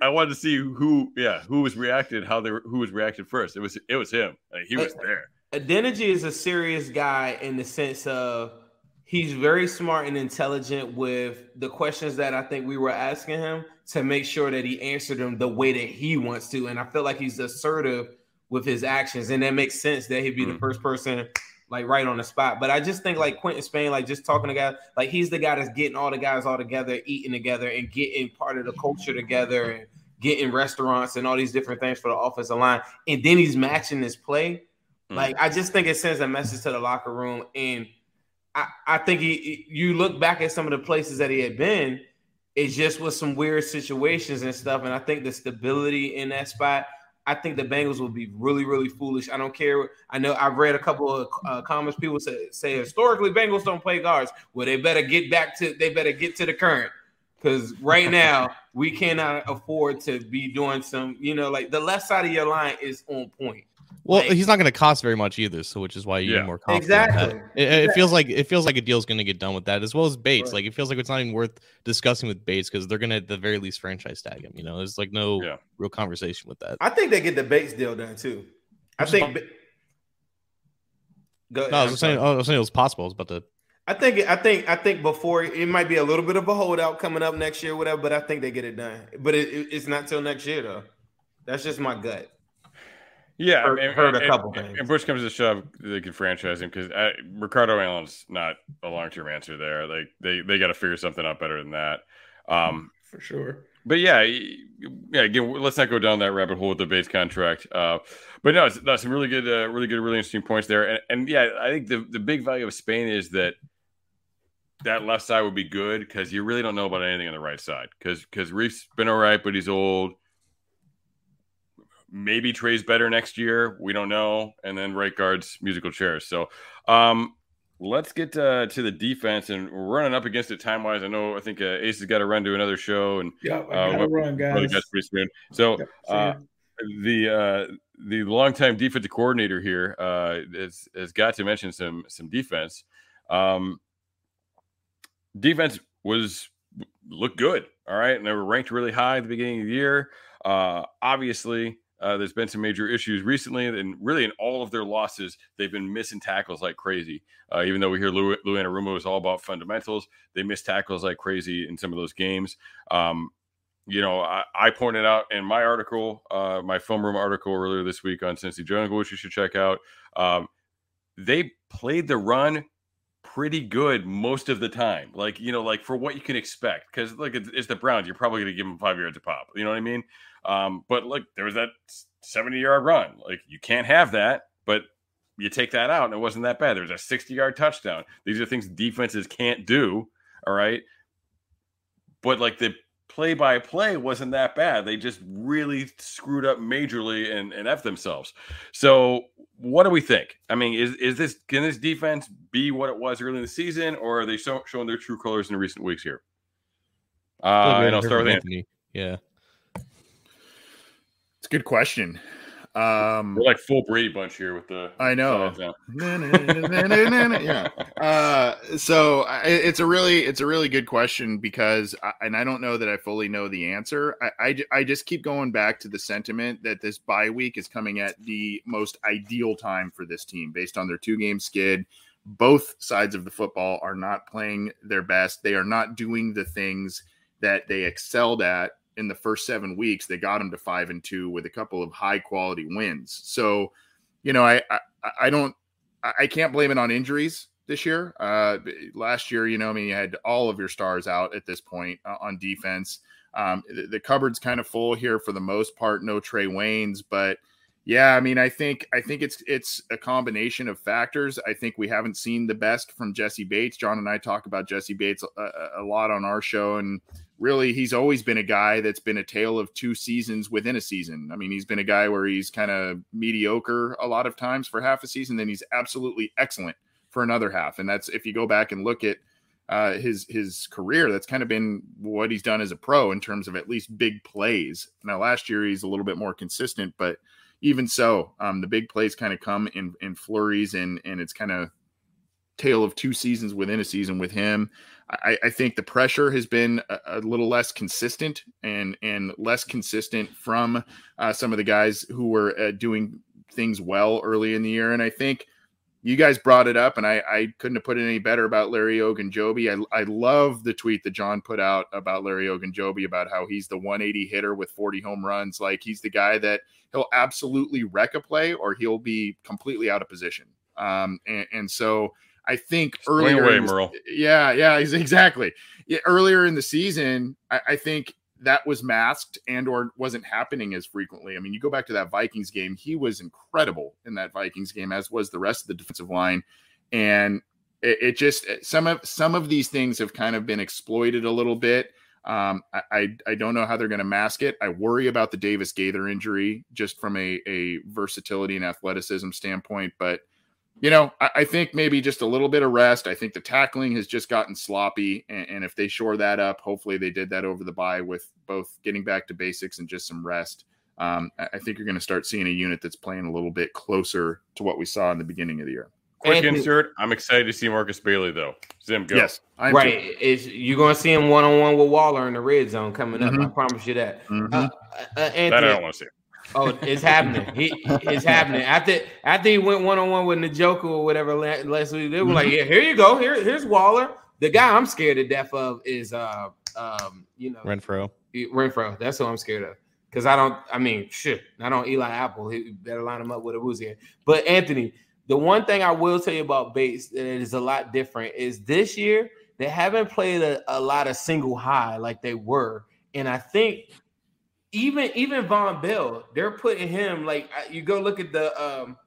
was reacted, who was reacted first. It was him. Like, he was there. Adeniji is a serious guy in the sense of he's very smart and intelligent with the questions that I think we were asking him to make sure that he answered them the way that he wants to. And I feel like he's assertive with his actions, and that makes sense that he'd be the first person, like, right on the spot. But I just think, like, Quentin Spain, like, just talking to guys, like, he's the guy that's getting all the guys all together, eating together, and getting part of the culture together, and getting restaurants and all these different things for the offensive line. And then he's matching his play. Like, I just think it sends a message to the locker room. And I think you look back at some of the places that he had been, it just was some weird situations and stuff. And I think the stability in that spot, I think the Bengals will be really, really foolish. I don't care. I know I've read a couple of comments. People say historically Bengals don't play guards. Well, they better get to the current, because right now we cannot afford to be doing some, like, the left side of your line is on point. Well, he's not going to cost very much either, so which is why you need more confidence. Exactly. It feels like a deal's going to get done with that, as well as Bates. Right. Like, it feels like it's not even worth discussing with Bates because they're going to, at the very least, franchise tag him. There's like no real conversation with that. I think they get the Bates deal done too. I think. I was saying it was possible. I was about to. I think before it might be a little bit of a holdout coming up next year, whatever. But I think they get it done. But it's not till next year though. That's just my gut. Yeah, heard a couple things. And Bush comes to shove, they could franchise him because Ricardo Allen's not a long-term answer there. Like, they got to figure something out better than that. For sure. But yeah. Again, let's not go down that rabbit hole with the Bates contract. But no, it's some really good, really interesting points there. And yeah, I think the big value of Spain is that left side would be good because you really don't know about anything on the right side. Because Reef's been all right, but he's old. Maybe Trey's better next year. We don't know. And then right guard's musical chairs. So let's get to the defense. And we're running up against it time-wise. I think Ace has got to run to another show. And I got to run, guys. Pretty soon. So the longtime defensive coordinator here has got to mention some defense. Defense looked good. All right. And they were ranked really high at the beginning of the year. Obviously, there's been some major issues recently, and really in all of their losses, they've been missing tackles like crazy. Even though we hear Lou Anarumo is all about fundamentals, they miss tackles like crazy in some of those games. I pointed out in my article, my film room article earlier this week on Cincy Jungle, which you should check out. They played the run pretty good most of the time. Like for what you can expect, because it's the Browns, you're probably going to give them 5 yards a pop. You know what I mean? But there was that 70-yard run. Like, you can't have that, but you take that out and it wasn't that bad. There's a 60-yard touchdown. These are things defenses can't do. All right. But the play-by-play wasn't that bad. They just really screwed up majorly and F themselves. So what do we think? I mean, can this defense be what it was early in the season, or are they showing their true colors in recent weeks here? And I'll start with Anthony. Yeah. It's a good question. We're like full Brady bunch here with the. I know. Yeah. So it's a really good question because, and I don't know that I fully know the answer. I just keep going back to the sentiment that this bye week is coming at the most ideal time for this team based on their 2-game skid. Both sides of the football are not playing their best. They are not doing the things that they excelled at in the first 7 weeks. They got them to 5-2 with a couple of high quality wins. So, I can't blame it on injuries this year. Last year, you had all of your stars out at this point on defense. The cupboard's kind of full here for the most part. No Trey Waynes, but yeah, I think it's a combination of factors. I think we haven't seen the best from Jesse Bates. John and I talk about Jesse Bates a lot on our show, and really, he's always been a guy that's been a tale of 2 seasons within a season. He's been a guy where he's kind of mediocre a lot of times for half a season, then he's absolutely excellent for another half. And that's, if you go back and look at his career, that's kind of been what he's done as a pro in terms of at least big plays. Now, last year, he's a little bit more consistent, but even so, the big plays kind of come in flurries, and it's kind of tale of 2 seasons within a season with him. I think the pressure has been a little less consistent and less consistent from some of the guys who were doing things well early in the year. And I think you guys brought it up, and I couldn't have put it any better about Larry Ogunjobi. I love the tweet that John put out about Larry Ogunjobi about how he's the 180 hitter with 40 home runs. Like, he's the guy that he'll absolutely wreck a play or he'll be completely out of position. And so I think earlier, Merle. Yeah, exactly. Yeah, earlier in the season, I think that was masked and or wasn't happening as frequently. You go back to that Vikings game, he was incredible in that Vikings game, as was the rest of the defensive line. And it just, some of these things have kind of been exploited a little bit. I don't know how they're going to mask it. I worry about the Davis Gaither injury just from a versatility and athleticism standpoint, but I think maybe just a little bit of rest. I think the tackling has just gotten sloppy. And if they shore that up, hopefully they did that over the bye with both getting back to basics and just some rest. I think you're going to start seeing a unit that's playing a little bit closer to what we saw in the beginning of the year. Quick insert. I'm excited to see Marcus Bailey, though. Zim, go. Yes. Right. You're going to see him one-on-one with Waller in the red zone coming up. I promise you that. That I don't want to see. Oh, it's happening. It's happening. After he went one-on-one with Njoku or whatever last week, they were like, "Yeah, here you go. Here's Waller." The guy I'm scared to death of is Renfro. Renfro. That's who I'm scared of. Because I don't Eli Apple. He better line him up with a Woozy. But Anthony, the one thing I will tell you about Bates that is a lot different is this year they haven't played a lot of single high like they were, and I think. Even Von Bell, they're putting him like you go look at the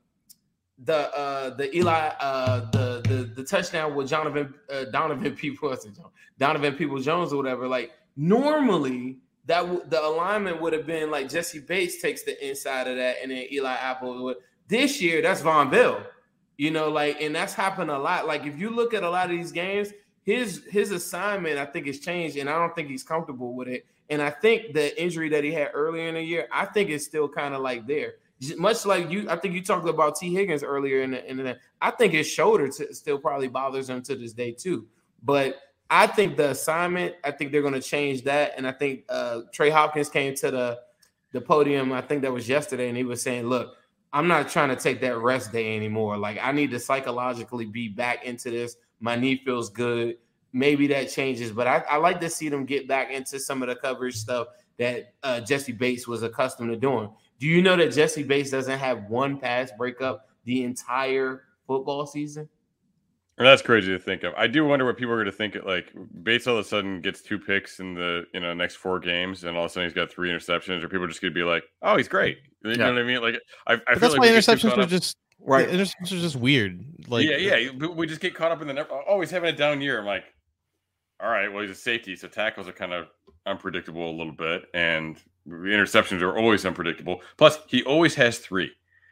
Eli the touchdown with Donovan Peoples-Jones or whatever. Like normally the alignment would have been like Jesse Bates takes the inside of that, and then Eli Apple. This year that's Von Bell, and that's happened a lot. Like if you look at a lot of these games, his assignment I think has changed, and I don't think he's comfortable with it. And I think the injury that he had earlier in the year, I think it's still kind of like there. Much like you, I think you talked about T. Higgins earlier in the I think his shoulder still probably bothers him to this day too. But I think the assignment, I think they're going to change that. And I think Trey Hopkins came to the podium, I think that was yesterday, and he was saying, look, I'm not trying to take that rest day anymore. Like I need to psychologically be back into this. My knee feels good. Maybe that changes, but I like to see them get back into some of the coverage stuff that Jesse Bates was accustomed to doing. Do you know that Jesse Bates doesn't have one pass breakup the entire football season? That's crazy to think of. I do wonder what people are going to think. Like Bates all of a sudden gets 2 picks in the next 4 games, and all of a sudden he's got 3 interceptions. Or people are just going to be like, "Oh, he's great." You know what I mean? Like I feel that's like why interceptions are just right. Interceptions are just weird. Like we just get caught up in the. Oh, he's having a down year. I'm like, all right, well he's a safety, so tackles are kind of unpredictable a little bit, and the interceptions are always unpredictable. Plus, he always has 3.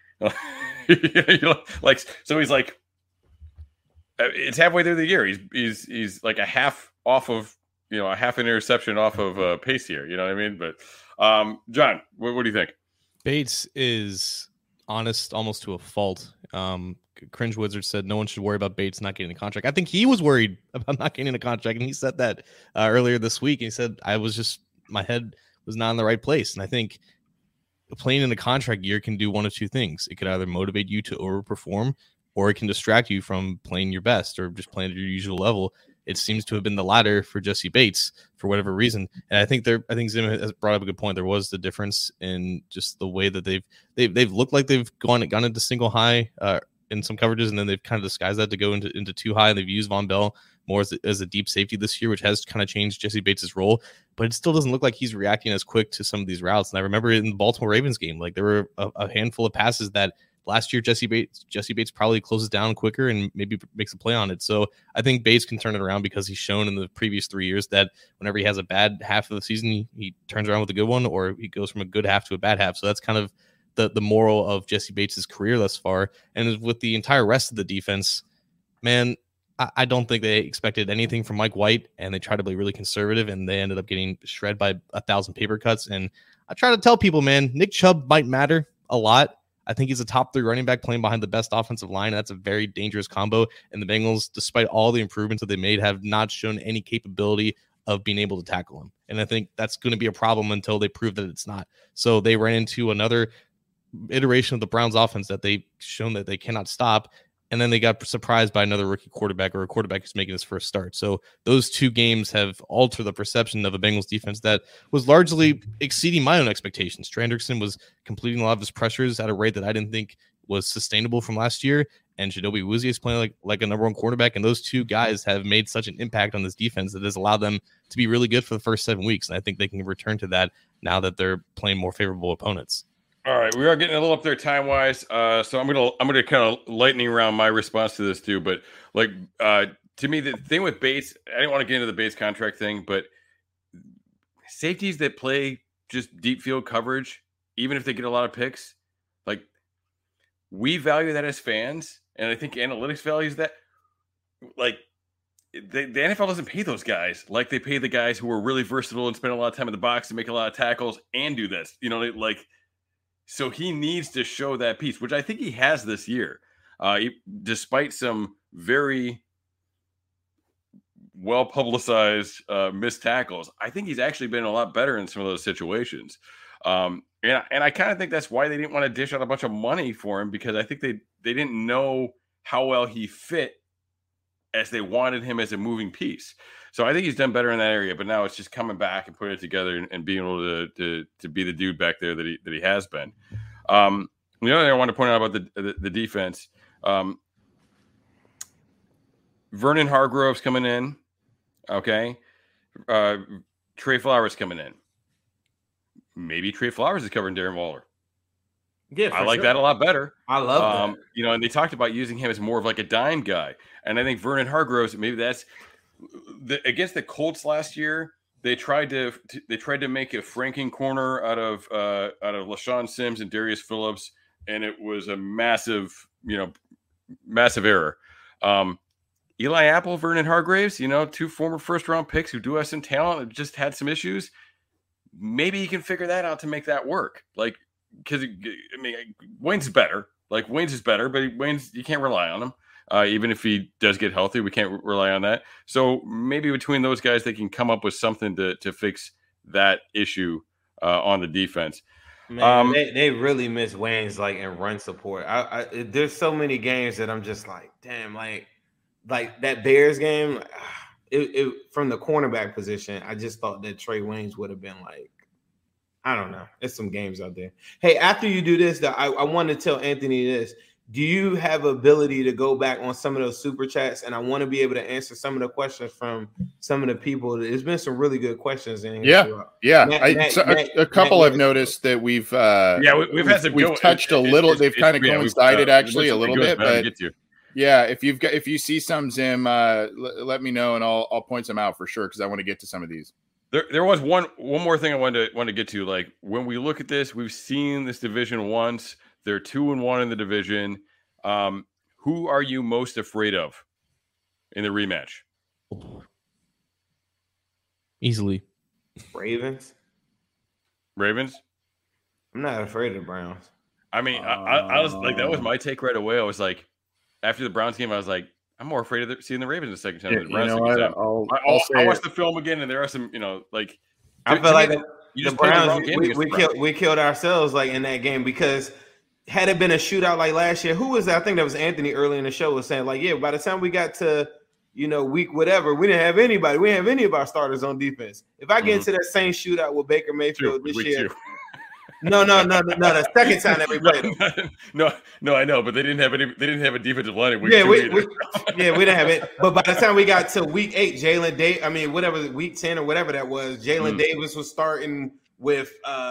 Like, so he's like, it's halfway through the year. He's like a half off of, a half an interception off of pace here. You know what I mean? But John, what do you think? Bates is honest almost to a fault. Cringe Wizard said no one should worry about Bates not getting a contract. I think he was worried about not getting a contract, and he said that earlier this week. He said, my head was not in the right place. And I think playing in a contract year can do one of two things. It could either motivate you to overperform, or it can distract you from playing your best or just playing at your usual level. It seems to have been the latter for Jesse Bates for whatever reason. And I think Zim has brought up a good point. There was the difference in just the way that they've looked like they've gone into single high in some coverages, and then they've kind of disguised that to go into too high. They've used Von Bell more as a deep safety this year, which has kind of changed Jesse Bates' role, but it still doesn't look like he's reacting as quick to some of these routes. And I remember in the Baltimore Ravens game, like there were a handful of passes that last year Jesse Bates probably closes down quicker and maybe makes a play on it. So I think Bates can turn it around because he's shown in the previous 3 years that whenever he has a bad half of the season, he turns around with a good one, or he goes from a good half to a bad half. So that's kind of the moral of Jesse Bates' career thus far. And with the entire rest of the defense, man, I don't think they expected anything from Mike White, and they tried to be really conservative, and they ended up getting shred by 1,000 paper cuts. And I try to tell people, man, Nick Chubb might matter a lot. I think he's a top 3 running back playing behind the best offensive line. That's a very dangerous combo. And the Bengals, despite all the improvements that they made, have not shown any capability of being able to tackle him. And I think that's going to be a problem until they prove that it's not. So they ran into another iteration of the Browns offense that they've shown that they cannot stop. And then they got surprised by another rookie quarterback, or a quarterback who's making his first start. So those 2 games have altered the perception of a Bengals defense that was largely exceeding my own expectations. Trey Hendrickson was completing a lot of his pressures at a rate that I didn't think was sustainable from last year. And Chidobe Awuzie is playing like a number 1 quarterback. And those 2 guys have made such an impact on this defense that has allowed them to be really good for the first 7 weeks. And I think they can return to that now that they're playing more favorable opponents. All right, we are getting a little up there time wise, so I'm gonna kind of lightning round my response to this too. But to me, the thing with Bates, I didn't want to get into the Bates contract thing, but safeties that play just deep field coverage, even if they get a lot of picks, like we value that as fans, and I think analytics values that. Like the NFL doesn't pay those guys like they pay the guys who are really versatile and spend a lot of time in the box and make a lot of tackles and do this. So he needs to show that piece, which I think he has this year, despite some very well-publicized missed tackles. I think he's actually been a lot better in some of those situations. And I kind of think that's why they didn't want to dish out a bunch of money for him, because I think they didn't know how well he fit as they wanted him as a moving piece. So I think he's done better in that area, but now it's just coming back and putting it together and being able to be the dude back there that he has been. The other thing I want to point out about the defense, Vernon Hargrove's coming in, okay. Trey Flowers coming in. Maybe Trey Flowers is covering Darren Waller. Yeah, I like that a lot better. I love that. And they talked about using him as more of like a dime guy, and I think Vernon Hargroves, maybe that's. Against the Colts last year, they tried to make a franking corner out of LaShawn Sims and Darius Phillips, and it was a massive error. Eli Apple, Vernon Hargraves, 2 former first-round picks who do have some talent and just had some issues. Maybe he can figure that out to make that work. Because Waynes is better. Waynes is better, but Waynes, you can't rely on him. Even if he does get healthy, we can't rely on that. So maybe between those guys, they can come up with something to fix that issue on the defense. Man, they really miss Waynes in run support. There's so many games that I'm just like, damn, like that Bears game. It from the cornerback position, I just thought that Trey Waynes would have been I don't know. There's some games out there. Hey, after you do this, I want to tell Anthony this. Do you have ability to go back on some of those super chats? And I want to be able to answer some of the questions from some of the people. There's been some really good questions in here. Yeah. A couple I've noticed that we've had some. We've touched a little. They've kind of coincided actually a little bit, but yeah, if you see some, Zim, let me know and I'll point some out for sure because I want to get to some of these. There was one more thing I wanted to get to. Like, when we look at this, we've seen this division once. They're 2-1 in the division. Who are you most afraid of in the rematch? Easily. Ravens. I'm not afraid of the Browns. I mean, I was like, that was my take right away. I was like, after the Browns game, I was like, I'm more afraid of seeing the Ravens the second time. Yeah, than the Browns you know second what? time. I watched the film again, and there are some, like. I feel like you the just played the Browns. wrong game We killed ourselves like in that game, because had it been a shootout like last year, who was that? I think that was Anthony early in the show was saying like, yeah, by the time we got to week whatever, we didn't have anybody. We didn't have any of our starters on defense. If I get into that same shootout with Baker Mayfield this year. No. The second time that we played them. No, I know, but they didn't have any. They didn't have a defensive line in week 2 we didn't have it. But by the time we got to week 8, week 10 or whatever that was, Jalen Davis was starting with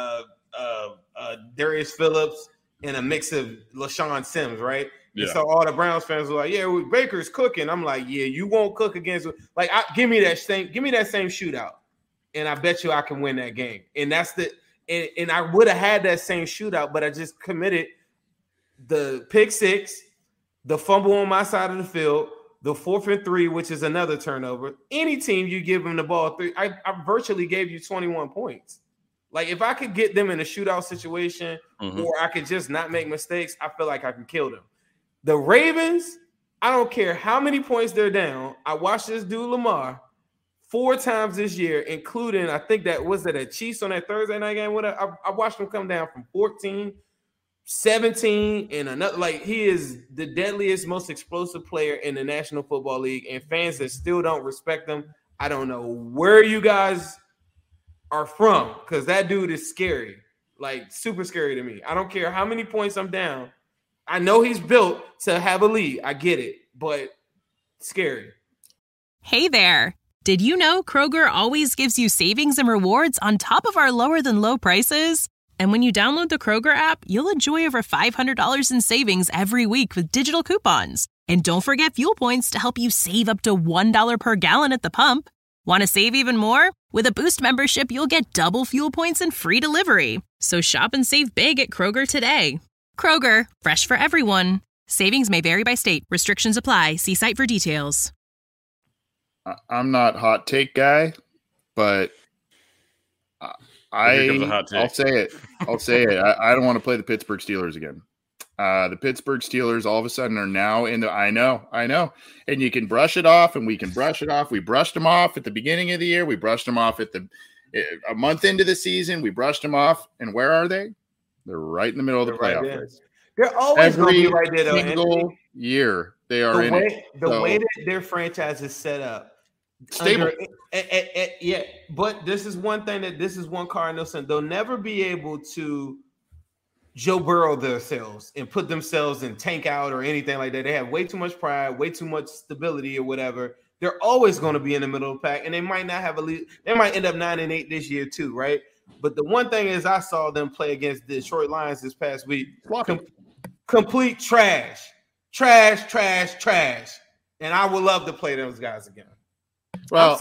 Darius Phillips and a mix of LaShawn Sims, right? Yeah. And so all the Browns fans were like, "Yeah, Baker's cooking." I'm like, "Yeah, you won't cook against give me that same shootout, and I bet you I can win that game." And that's And I would have had that same shootout, but I just committed the pick 6, the fumble on my side of the field, the 4th and 3, which is another turnover. Any team you give them the ball 3, I virtually gave you 21 points. Like, if I could get them in a shootout situation or I could just not make mistakes, I feel like I can kill them. The Ravens, I don't care how many points they're down. I watched this dude Lamar 4 times this year, including, I think that was at a Chiefs on that Thursday night game. I watched him come down from 14, 17, and another. Like, he is the deadliest, most explosive player in the National Football League, and fans that still don't respect him, I don't know where you guys are from, because that dude is scary, like super scary to me. I don't care how many points I'm down. I know he's built to have a lead. I get it, but scary. Hey there. Did you know Kroger always gives you savings and rewards on top of our lower than low prices? And when you download the Kroger app, you'll enjoy over $500 in savings every week with digital coupons. And don't forget fuel points to help you save up to $1 per gallon at the pump. Want to save even more? With a Boost membership, you'll get double fuel points and free delivery. So shop and save big at Kroger today. Kroger, fresh for everyone. Savings may vary by state. Restrictions apply. See site for details. I'm not hot take guy, but I'll say it. I don't want to play the Pittsburgh Steelers again. The Pittsburgh Steelers all of a sudden are now in the. I know. And you can brush it off, and we can brush it off. We brushed them off at the beginning of the year. We brushed them off a month into the season. We brushed them off, and where are they? They're right in the middle of the playoff race. They're always going to be right there, though. Single year they are in it. The way that their franchise is set up. Stable. But this is one Cardinals, they'll never be able to Joe Burrow themselves and put themselves in tank out or anything like that. They have way too much pride, way too much stability or whatever. They're always going to be in the middle of the pack, and they might not have a lead. They might end up 9-8 this year too, right? But the one thing is, I saw them play against the Detroit Lions this past week. Complete trash. And I would love to play those guys again. Well,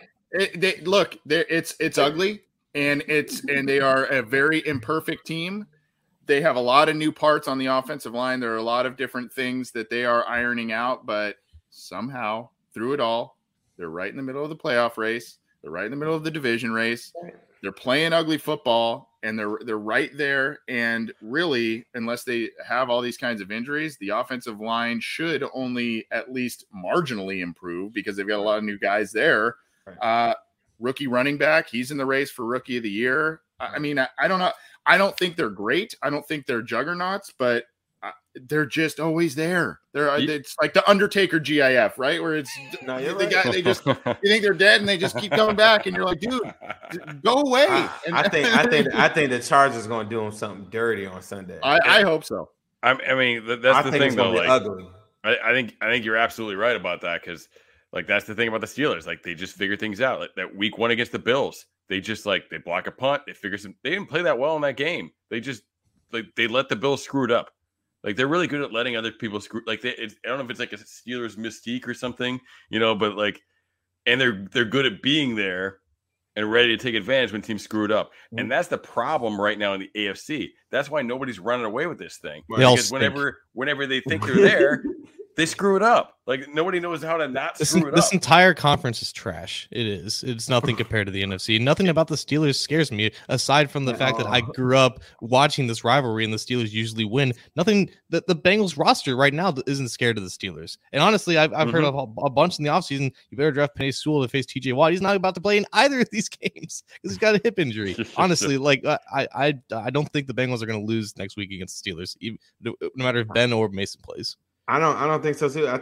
it's ugly, and they are a very imperfect team. They have a lot of new parts on the offensive line. There are a lot of different things that they are ironing out, but somehow through it all, they're right in the middle of the playoff race. They're right in the middle of the division race. They're playing ugly football, and they're right there. And really, unless they have all these kinds of injuries, the offensive line should only at least marginally improve because they've got a lot of new guys there. Rookie running back, he's in the race for Rookie of the Year. I mean, I don't know. I don't think they're great. I don't think they're juggernauts, but they're just always there. It's like the Undertaker GIF, right? Where it's they just you think they're dead and they just keep coming back, and you're like, dude, go away. I think the Chargers going to do them something dirty on Sunday. I hope so. I mean, that's the thing though. Like, ugly. I think you're absolutely right about that, because like that's the thing about the Steelers. Like they just figure things out. Like that week 1 against the Bills, they just they block a punt. They didn't play that well in that game. They just they let the Bills screw it up. Like they're really good at letting other people screw. Like I don't know if it's like a Steelers mystique or something, but and they're good at being there and ready to take advantage when teams screwed up. And that's the problem right now in the AFC. That's why nobody's running away with this thing. Because whenever they think they're there, they screw it up. Like nobody knows how to not screw it up. This entire conference is trash. It is. It's nothing compared to the NFC. Nothing about the Steelers scares me, aside from the fact that I grew up watching this rivalry and the Steelers usually win. Nothing that the Bengals roster right now isn't scared of the Steelers. And honestly, I've heard of a bunch in the offseason. You better draft Penei Sewell to face TJ Watt. He's not about to play in either of these games because he's got a hip injury. Honestly, like I don't think the Bengals are going to lose next week against the Steelers, no matter if Ben or Mason plays. I don't think so too. I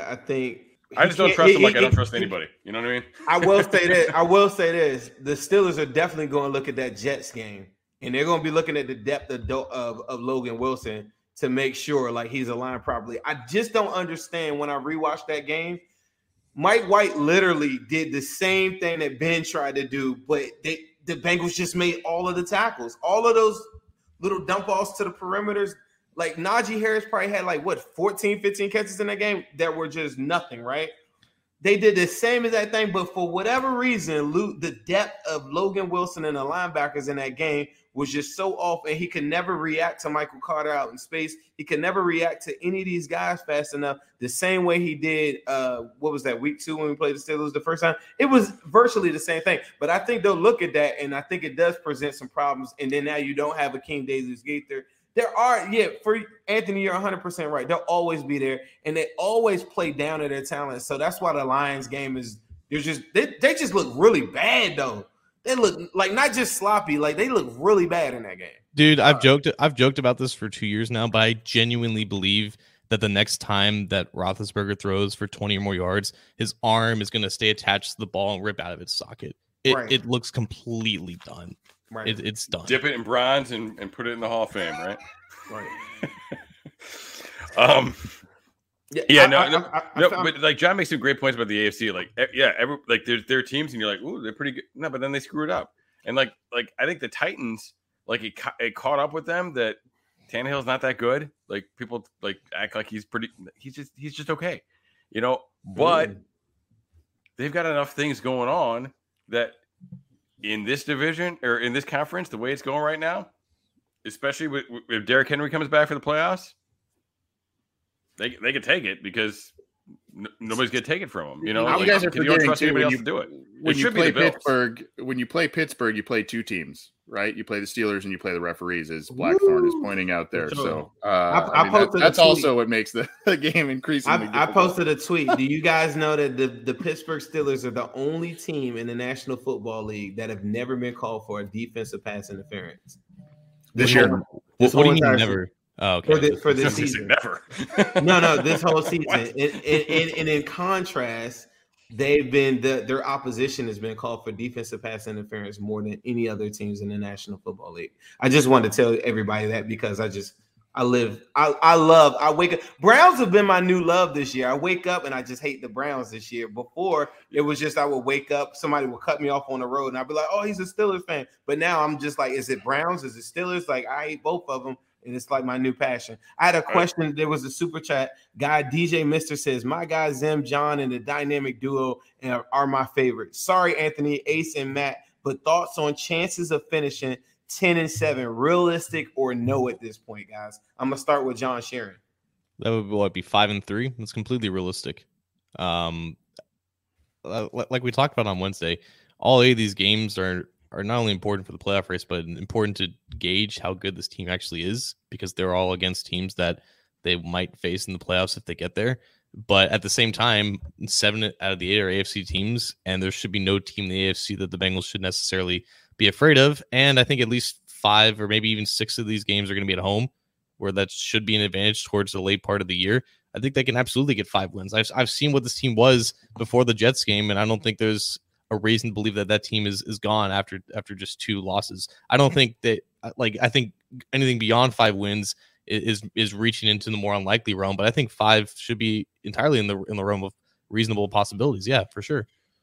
just don't trust him like I don't trust anybody. You know what I mean? I will say this. The Steelers are definitely going to look at that Jets game, and they're going to be looking at the depth of Logan Wilson to make sure like he's aligned properly. I just don't understand when I rewatched that game. Mike White literally did the same thing that Ben tried to do, but the Bengals just made all of the tackles. All of those little dump offs to the perimeters. Like Najee Harris probably had 14, 15 catches in that game that were just nothing, right? They did the same as that thing, but for whatever reason, the depth of Logan Wilson and the linebackers in that game was just so off, and he could never react to Michael Carter out in space. He could never react to any of these guys fast enough the same way he did, what was that, week 2 when we played the Steelers the first time? It was virtually the same thing, but I think they'll look at that, and I think it does present some problems, and then now you don't have a King Davis-Gaither. There are, for Anthony, you're 100% right. They'll always be there, and they always play down to their talent. So that's why the Lions game is they just look really bad though. They look like not just sloppy, like they look really bad in that game. Dude, I've joked about this for 2 years now, but I genuinely believe that the next time that Roethlisberger throws for 20 or more yards, his arm is going to stay attached to the ball and rip out of its socket. It looks completely done. Right. It's done. Dip it in bronze and put it in the Hall of Fame, right? Right. But like John makes some great points about the AFC. Like, there are teams, and you're like, ooh, they're pretty good. No, but then they screwed up. And like I think the Titans, like it caught up with them that Tannehill's not that good. Like people like act like he's just okay, you know. But they've got enough things going on that in this division or in this conference, the way it's going right now, especially if Derrick Henry comes back for the playoffs, they can take it because nobody's going to take it from them. You know, you guys are you don't trust too, anybody else to do it. When you play Pittsburgh, you play two teams, right? You play the Steelers and you play the referees, as Blackthorn is pointing out there. So that's also what makes the game increasingly difficult. I posted a tweet. Do you guys know that the Pittsburgh Steelers are the only team in the National Football League that have never been called for a defensive pass interference? This year? What do you mean never? Oh, okay. For this season. Never. No, this whole season. and in contrast, they've been their opposition has been called for defensive pass interference more than any other teams in the National Football League. I just wanted to tell everybody that because I wake up. Browns have been my new love this year. I wake up and I just hate the Browns this year. Before it was just I would wake up, somebody would cut me off on the road, and I'd be like, "Oh, he's a Steelers fan." But now I'm just like, "Is it Browns? Is it Steelers?" Like I hate both of them. And it's like my new passion. I had a question. There was a super chat guy. DJ Mister says, my guy Zim, John, and the dynamic duo are my favorite. Sorry, Anthony, Ace, and Matt, but thoughts on chances of finishing 10-7, realistic or no at this point, guys? I'm gonna start with John Sharon. That would be 5-3. That's completely realistic. Like we talked about on Wednesday, all 8 of these games are not only important for the playoff race, but important to gauge how good this team actually is because they're all against teams that they might face in the playoffs if they get there. But at the same time, 7 out of the 8 are AFC teams, and there should be no team in the AFC that the Bengals should necessarily be afraid of. And I think at least 5 or maybe even 6 of these games are going to be at home, where that should be an advantage towards the late part of the year. I think they can absolutely get 5 wins. I've seen what this team was before the Jets game, and I don't think there's a reason to believe that team is gone after just 2 losses. I don't think that I think anything beyond 5 wins is reaching into the more unlikely realm, but I think 5 should be entirely in the realm of reasonable possibilities. Yeah, for sure.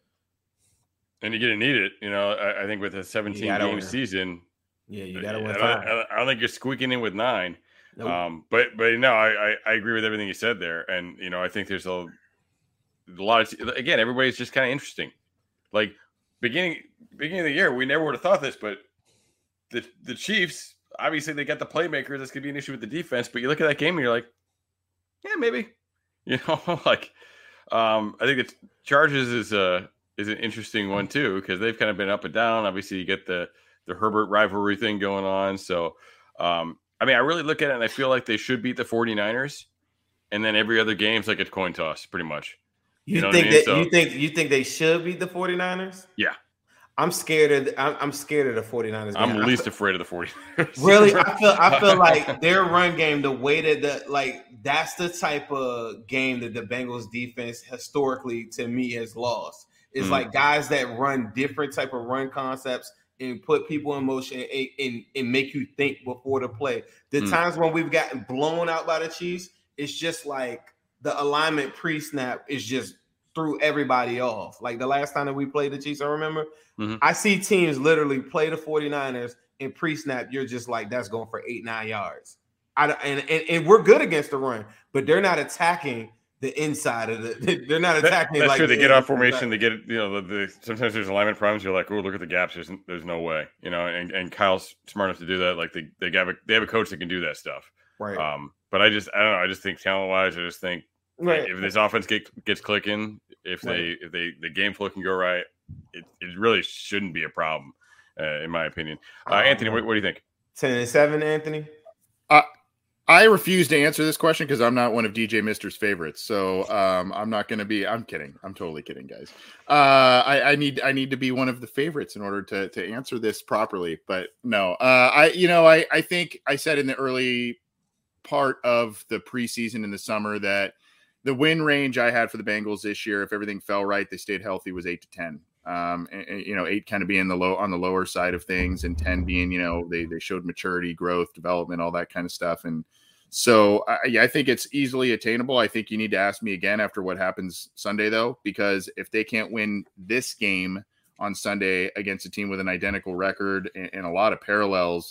And you're going to need it. You know, I think with a 17-game season, you got to win 5. I don't think you're squeaking in with 9. Nope. But no, I agree with everything you said there. And, you know, I think there's a lot of, again, everybody's just kind of interesting. Like beginning of the year, we never would have thought this, but the Chiefs, obviously they got the playmakers. That's going to be an issue with the defense. But you look at that game and you're like, yeah, maybe. Like I think the Chargers is an interesting one too, because they've kind of been up and down. Obviously, you get the Herbert rivalry thing going on. So, I really look at it and I feel like they should beat the 49ers, and then every other game's like a coin toss, pretty much. You think they should beat the 49ers? Yeah. I'm scared of the 49ers. I'm least afraid of the 49ers. Really, I feel like their run game, the way that that's the type of game that the Bengals defense historically to me has lost. It's like guys that run different type of run concepts and put people in motion and make you think before the play. The times when we've gotten blown out by the Chiefs, it's just like the alignment pre-snap is just threw everybody off. Like the last time that we played the Chiefs, I remember I see teams literally play the 49ers and pre-snap. You're just like, that's going for 8-9 yards. And we're good against the run, but they're not attacking the inside of the. They're not attacking. That's true. They get off formation. They get sometimes there's alignment problems. You're like, oh, look at the gaps. There's no way. And Kyle's smart enough to do that. Like they have a coach that can do that stuff. Right. But I don't know. I just think talent wise, I just think if this offense gets clicking, if the game flow can go right, it really shouldn't be a problem, in my opinion. Anthony, what do you think? 10-7, Anthony. I refuse to answer this question because I'm not one of DJ Mister's favorites. So I'm not going to be. I'm kidding. I'm totally kidding, guys. I need to be one of the favorites in order to answer this properly. But no, I think I said in the early part of the preseason in the summer that the win range I had for the Bengals this year, if everything fell right, they stayed healthy, was 8-10. 8 kind of being on the lower side of things, and 10 being, they showed maturity, growth, development, all that kind of stuff. And so I think it's easily attainable. I think you need to ask me again after what happens Sunday, though, because if they can't win this game on Sunday against a team with an identical record and a lot of parallels,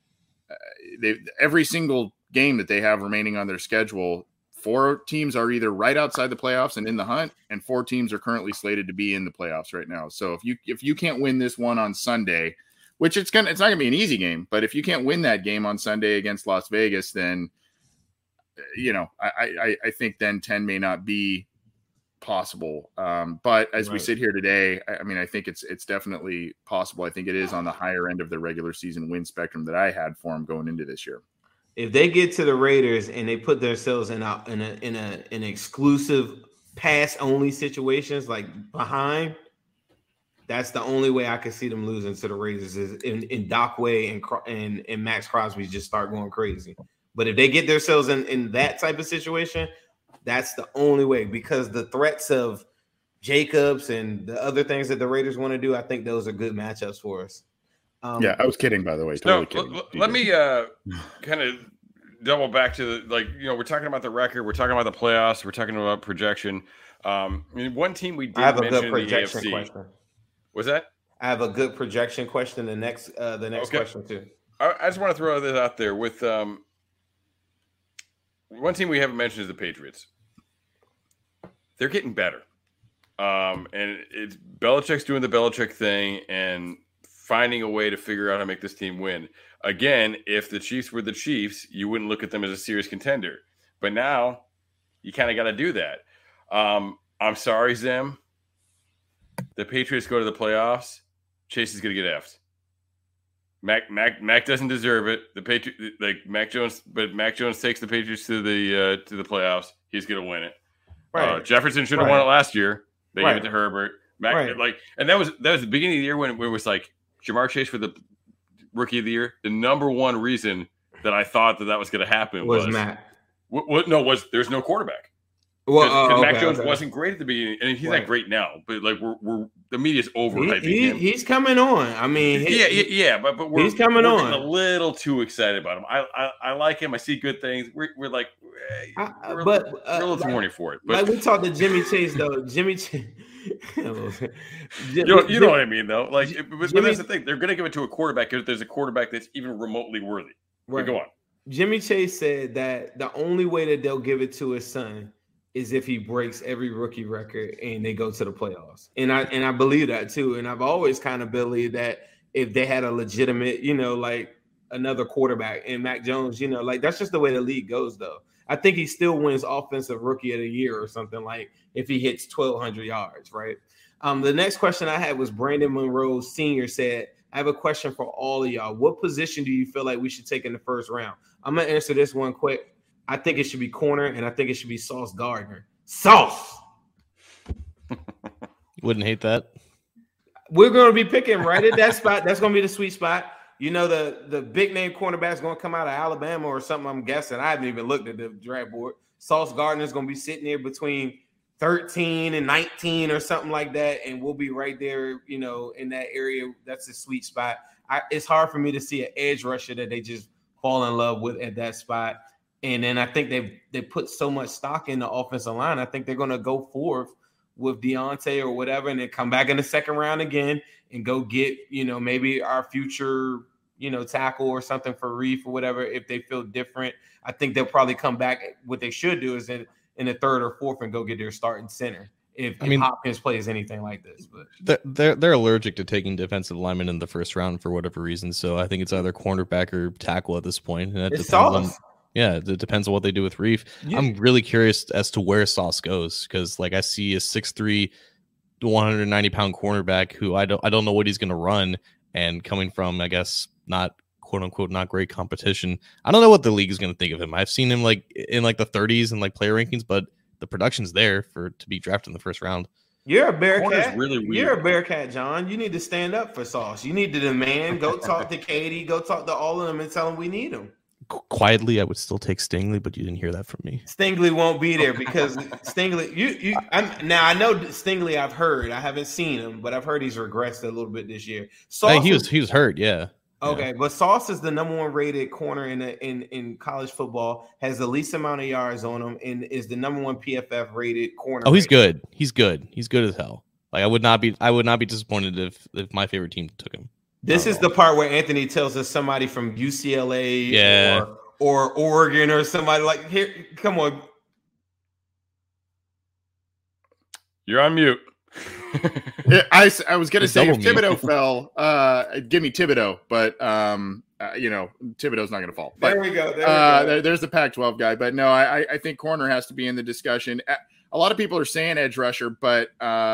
every single game that they have remaining on their schedule, 4 teams are either right outside the playoffs and in the hunt, and 4 teams are currently slated to be in the playoffs right now. So if you can't win this one on Sunday, which it's not gonna be an easy game, but if you can't win that game on Sunday against Las Vegas, then I think then 10 may not be possible. But as we sit here today, I think it's definitely possible. I think it is on the higher end of the regular season win spectrum that I had for them going into this year. If they get to the Raiders and they put themselves in an exclusive pass only situations, like behind, that's the only way I could see them losing to the Raiders is in Doc Way and Max Crosby just start going crazy. But if they get themselves in that type of situation, that's the only way, because the threats of Jacobs and the other things that the Raiders want to do, I think those are good matchups for us. I was kidding, by the way. Totally kidding. Let me kind of double back to we're talking about the record, we're talking about the playoffs, we're talking about projection. One team we did mention in the AFC. Question. Was that? I have a good projection question. The next question too. I just want to throw this out there with one team we haven't mentioned is the Patriots. They're getting better, and it's Belichick's doing the Belichick thing and finding a way to figure out how to make this team win. Again, if the Chiefs were the Chiefs, you wouldn't look at them as a serious contender. But now you kind of got to do that. I'm sorry, Zim. The Patriots go to the playoffs. Chase is going to get effed. Mac doesn't deserve it. Mac Jones takes the Patriots to the playoffs. He's going to win it. Right. Jefferson should have won it last year. They gave it to Herbert. And that was the beginning of the year when it was like Jamar Chase for the Rookie of the Year. The number one reason that I thought that was going to happen was Matt. There's no quarterback. Well, Mac Jones wasn't great at the beginning, and he's not great now. But we're the media's overhyping him. He's coming on. I mean, but he's coming on. A little too excited about him. I like him. I see good things. We're a little too horny for it. But like we talked to Jimmy Chase though. Jimmy Chase. You know what I mean, though. But that's the thing. They're going to give it to a quarterback if there's a quarterback that's even remotely worthy. Right. Go on. Jimmy Chase said that the only way that they'll give it to his son is if he breaks every rookie record and they go to the playoffs. And I believe that too. And I've always kind of believed that if they had a legitimate, like another quarterback and Mac Jones, like that's just the way the league goes though. I think he still wins offensive rookie of the year or something, like if he hits 1,200 yards, right? The next question I had was Brandon Monroe Sr. said, I have a question for all of y'all. What position do you feel like we should take in the first round? I'm going to answer this one quick. I think it should be corner, and I think it should be Sauce Gardner. Sauce! Wouldn't hate that. We're going to be picking right at that spot. That's going to be the sweet spot. The big name cornerback's going to come out of Alabama or something, I'm guessing. I haven't even looked at the draft board. Sauce Gardner's going to be sitting there between 13 and 19 or something like that, and we'll be right there, in that area. That's a sweet spot. It's hard for me to see an edge rusher that they just fall in love with at that spot. And then I think they put so much stock in the offensive line. I think they're going to go forth with Deontay or whatever, and then come back in the second round again and go get, maybe our future, tackle or something for Reef or whatever. If they feel different, I think they'll probably come back. What they should do is in the third or fourth and go get their starting center. If Hopkins plays anything like this, but they're allergic to taking defensive linemen in the first round for whatever reason. So I think it's either cornerback or tackle at this point. And that it depends on what they do with Reef. Yeah. I'm really curious as to where Sauce goes because, I see a 6'3", 190-pound cornerback who I don't know what he's going to run, and coming from, I guess, not quote unquote not great competition. I don't know what the league is going to think of him. I've seen him in the 30s and player rankings, but the production's there to be drafted in the first round. You're a Bearcat. Really weird. You're a Bearcat, John. You need to stand up for Sauce. You need to demand. Go talk to Katie. Go talk to all of them and tell them we need him. Quietly, I would still take Stingley, but you didn't hear that from me. Stingley won't be there because Stingley. Now I know Stingley. I've heard. I haven't seen him, but I've heard he's regressed a little bit this year. Sauce he was hurt. Yeah. Okay, but Sauce is the number one rated corner in college football. Has the least amount of yards on him, and is the number one PFF rated corner. Oh, he's good. He's good. He's good as hell. I would not be disappointed if my favorite team took him. This is the part where Anthony tells us somebody from UCLA or Oregon or somebody here. Come on. You're on mute. I was going to say if Thibodeau fell, give me Thibodeau, but Thibodeau's not going to fall. But, there we go. There's the Pac-12 guy, but no, I think corner has to be in the discussion. A lot of people are saying edge rusher, but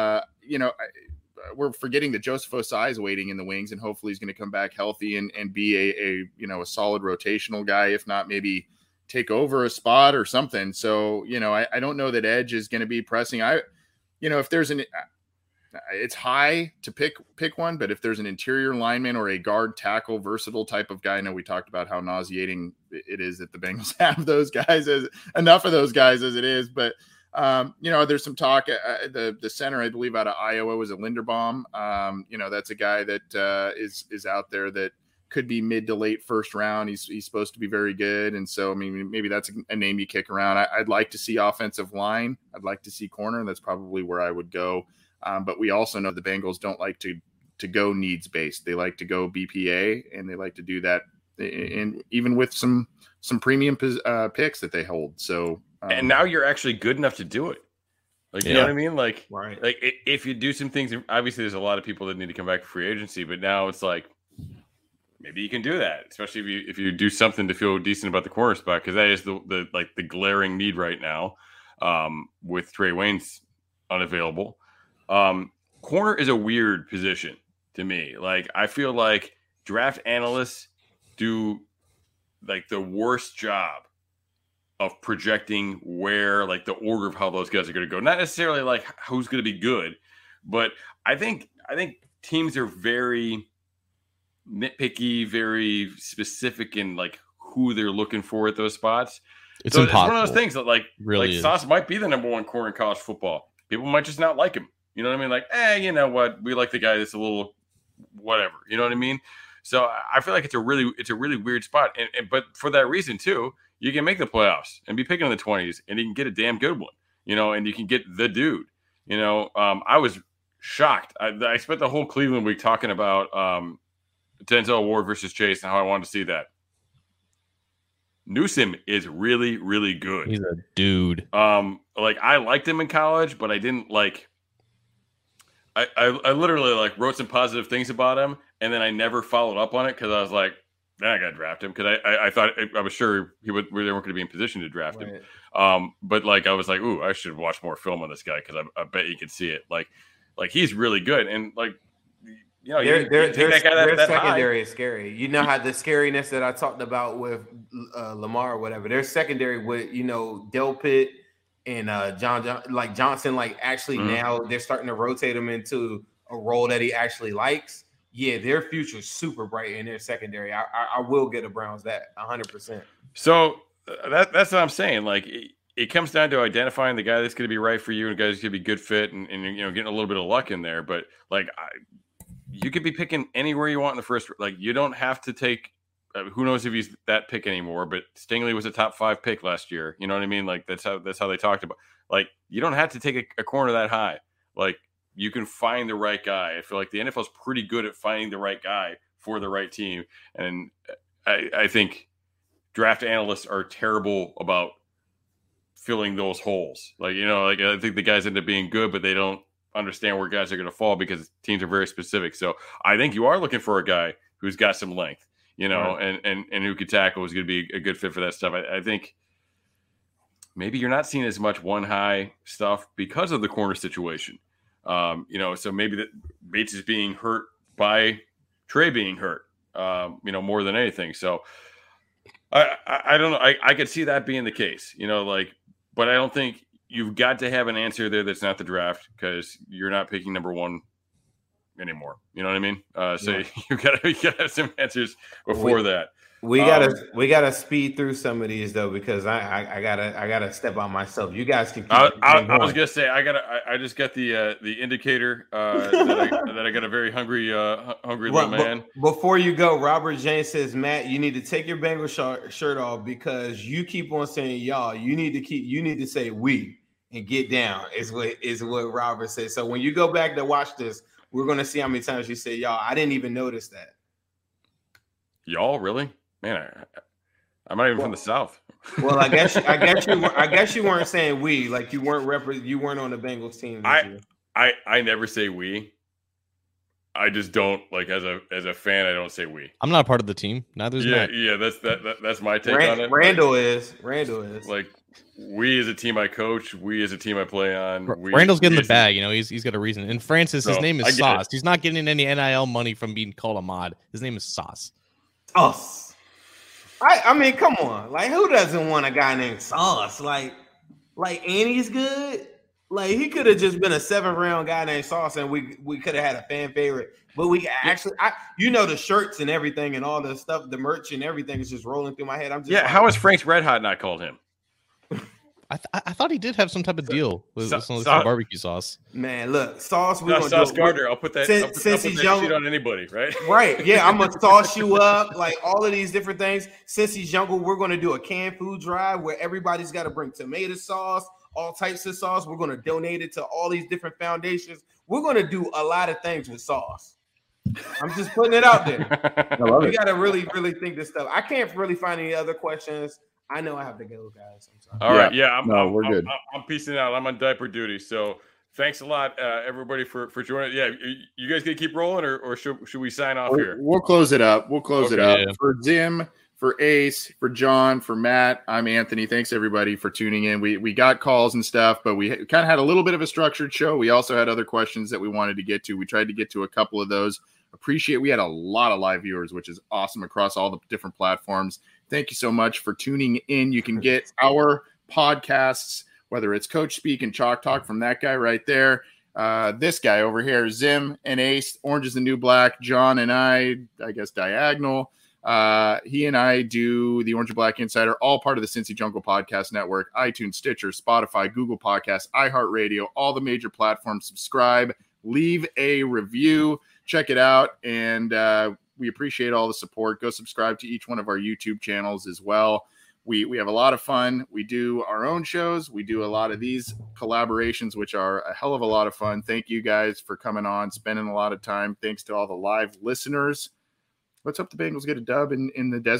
we're forgetting that Joseph Osai is waiting in the wings, and hopefully he's going to come back healthy and be a solid rotational guy, if not maybe take over a spot or something. So, I don't know that edge is going to be pressing. If there's it's high to pick one, but if there's an interior lineman or a guard tackle versatile type of guy, I know we talked about how nauseating it is that the Bengals have those guys, enough of those guys as it is, but there's some talk. The center, I believe, out of Iowa was a Linderbaum. That's a guy that is out there that could be mid to late first round. He's supposed to be very good, and so maybe that's a name you kick around. I'd like to see offensive line. I'd like to see corner. That's probably where I would go. But we also know the Bengals don't like to go needs based. They like to go BPA, and they like to do that, and even with some premium picks that they hold. So. And now you're actually good enough to do it. You know what I mean? Right. If you do some things, obviously there's a lot of people that need to come back for free agency, but now it's maybe you can do that, especially if you do something to feel decent about the corner spot, because that is the glaring need right now with Trey Waynes unavailable. Corner is a weird position to me. I feel like draft analysts do the worst job of projecting where the order of how those guys are going to go. Not necessarily who's going to be good, but I think teams are very nitpicky, very specific in who they're looking for at those spots. It's impossible. It's one of those things that really Sauce might be the number one corner in college football. People might just not like him. You know what I mean? You know what? We like the guy that's a little whatever. You know what I mean? So I feel like it's a really weird spot. But for that reason too, you can make the playoffs and be picking in the 20s, and you can get a damn good one, and you can get the dude. I was shocked. I spent the whole Cleveland week talking about, Denzel Ward versus Chase and how I wanted to see that. Newsome is really, really good. He's a dude. Like I liked him in college, but I didn't like. I literally like wrote some positive things about him, and then I never followed up on it because I was like, I got to draft him because I thought I was sure they weren't going to be in position to draft him. But like I was like, ooh, I should watch more film on this guy because I bet you could see it. Like he's really good, and like you know, their secondary high. is scary. You know how the scariness that I talked about with Lamar or whatever. Their secondary with Delpit and Johnson. Like actually now they're starting to rotate him into a role that he actually likes. Yeah, their future is super bright in their secondary. I will get the Browns that 100%. So that's what I'm saying. Like it comes down to identifying the guy that's going to be right for you and the guy that's going to be good fit and getting a little bit of luck in there. But like you could be picking anywhere you want in the first. Like you don't have to take. Who knows if he's that pick anymore? But Stingley was a top 5 pick last year. You know what I mean? Like that's how they talked about. Like you don't have to take a corner that high. Like you can find the right guy. I feel like the NFL is pretty good at finding the right guy for the right team. And I think draft analysts are terrible about filling those holes. Like I think the guys end up being good, but they don't understand where guys are going to fall because teams are very specific. So I think you are looking for a guy who's got some length, right. and who could tackle is going to be a good fit for that stuff. I think maybe you're not seeing as much one high stuff because of the corner situation. So maybe that Bates is being hurt by Trey being hurt, more than anything. So I don't know. I could see that being the case, but I don't think you've got to have an answer there that's not the draft because you're not picking number 1 anymore. You know what I mean? So you gotta have some answers before that. We gotta speed through some of these though because I gotta step on myself. You guys can. I was gonna say I just got the indicator that I got a very hungry little man. Before you go, Robert James says, Matt, you need to take your Bengals shirt off because you keep on saying y'all. You need to say we and get down. Is what Robert said. So when you go back to watch this, we're gonna see how many times you say y'all. I didn't even notice that. Y'all really? Man, I'm not even from the South. Well, I guess you weren't saying we, like you weren't on the Bengals team. I never say we. I just don't like as a fan. I don't say we. I'm not a part of the team. Neither is Matt. Yeah. That's my take on it. Randall is like we as a team I coach. We as a team I play on. Randall's getting the bag. He's got a reason. And Francis, his name is Sauce. He's not getting any NIL money from being called a mod. His name is Sauce. Sauce. I mean, come on. Like, who doesn't want a guy named Sauce? Like Annie's good. Like, he could have just been a 7th-round guy named Sauce, and we could have had a fan favorite. But we actually, the shirts and everything and all the stuff, the merch and everything is just rolling through my head. I'm just how is Frank's Red Hot not called him? I thought he did have some type of deal with some barbecue sauce. Man, look, Sauce. Sauce Gardner. I'll put that sheet on anybody, right? Right. Yeah, I'm gonna sauce you up, like all of these different things. Cincy's Jungle, we're gonna do a canned food drive where everybody's got to bring tomato sauce, all types of sauce. We're gonna donate it to all these different foundations. We're gonna do a lot of things with sauce. I'm just putting it out there. We gotta really, really think this stuff. I can't really find any other questions. I know I have to go, guys. I'm sorry. All right. Yeah. We're good. I'm peacing out. I'm on diaper duty. So thanks a lot, everybody, for joining. Yeah. You guys going to keep rolling or should we sign off here? We'll close it up. Yeah. For Zim, for Ace, for John, for Matt, I'm Anthony. Thanks, everybody, for tuning in. We got calls and stuff, but we kind of had a little bit of a structured show. We also had other questions that we wanted to get to. We tried to get to a couple of those. We had a lot of live viewers, which is awesome across all the different platforms. Thank you so much for tuning in. You can get our podcasts, whether it's Coach Speak and Chalk Talk from that guy right there. This guy over here, Zim and Ace, Orange is the New Black, John and I guess Diagonal. He and I do the Orange and Black Insider, all part of the Cincy Jungle Podcast Network, iTunes, Stitcher, Spotify, Google Podcasts, iHeartRadio, all the major platforms. Subscribe, leave a review, check it out, and we appreciate all the support. Go subscribe to each one of our YouTube channels as well. We have a lot of fun. We do our own shows. We do a lot of these collaborations, which are a hell of a lot of fun. Thank you guys for coming on, spending a lot of time. Thanks to all the live listeners. Let's hope the Bengals get a dub in the desert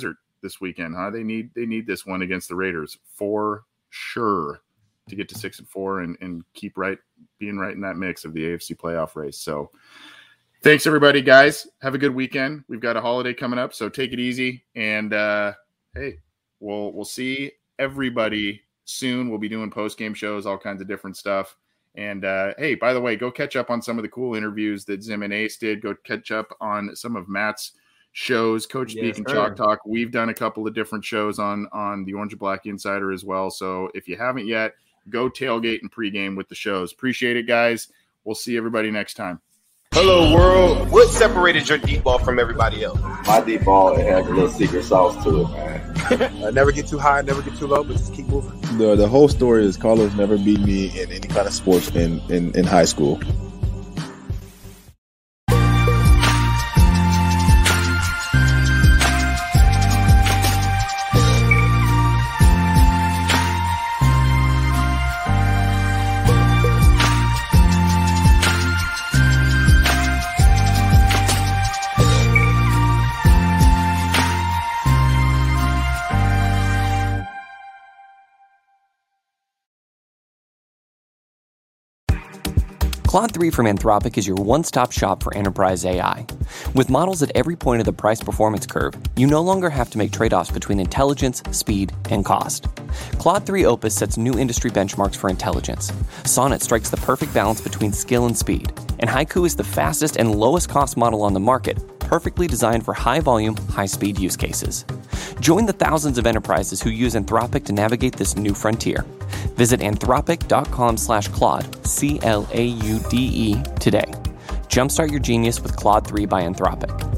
this weekend, huh? They need this one against the Raiders for sure to get to 6-4 and keep being right in that mix of the AFC playoff race. So thanks everybody, guys. Have a good weekend. We've got a holiday coming up, so take it easy. And hey, we'll see everybody soon. We'll be doing post-game shows, all kinds of different stuff. And hey, by the way, go catch up on some of the cool interviews that Zim and Ace did. Go catch up on some of Matt's shows, Coach Speak and Chalk Talk. We've done a couple of different shows on the Orange and Black Insider as well. So if you haven't yet, go tailgate and pregame with the shows. Appreciate it, guys. We'll see everybody next time. Hello, world. What separated your deep ball from everybody else? My deep ball, it has a little secret sauce to it, man. Never get too high, never get too low, but just keep moving. The whole story is Carlos never beat me in any kind of sports in high school. Claude 3 from Anthropic is your one-stop shop for enterprise AI. With models at every point of the price-performance curve, you no longer have to make trade-offs between intelligence, speed, and cost. Claude 3 Opus sets new industry benchmarks for intelligence. Sonnet strikes the perfect balance between skill and speed. And Haiku is the fastest and lowest-cost model on the market, perfectly designed for high-volume, high-speed use cases. Join the thousands of enterprises who use Anthropic to navigate this new frontier. Visit anthropic.com/Claude, CLAUDE, today. Jumpstart your genius with Claude 3 by Anthropic.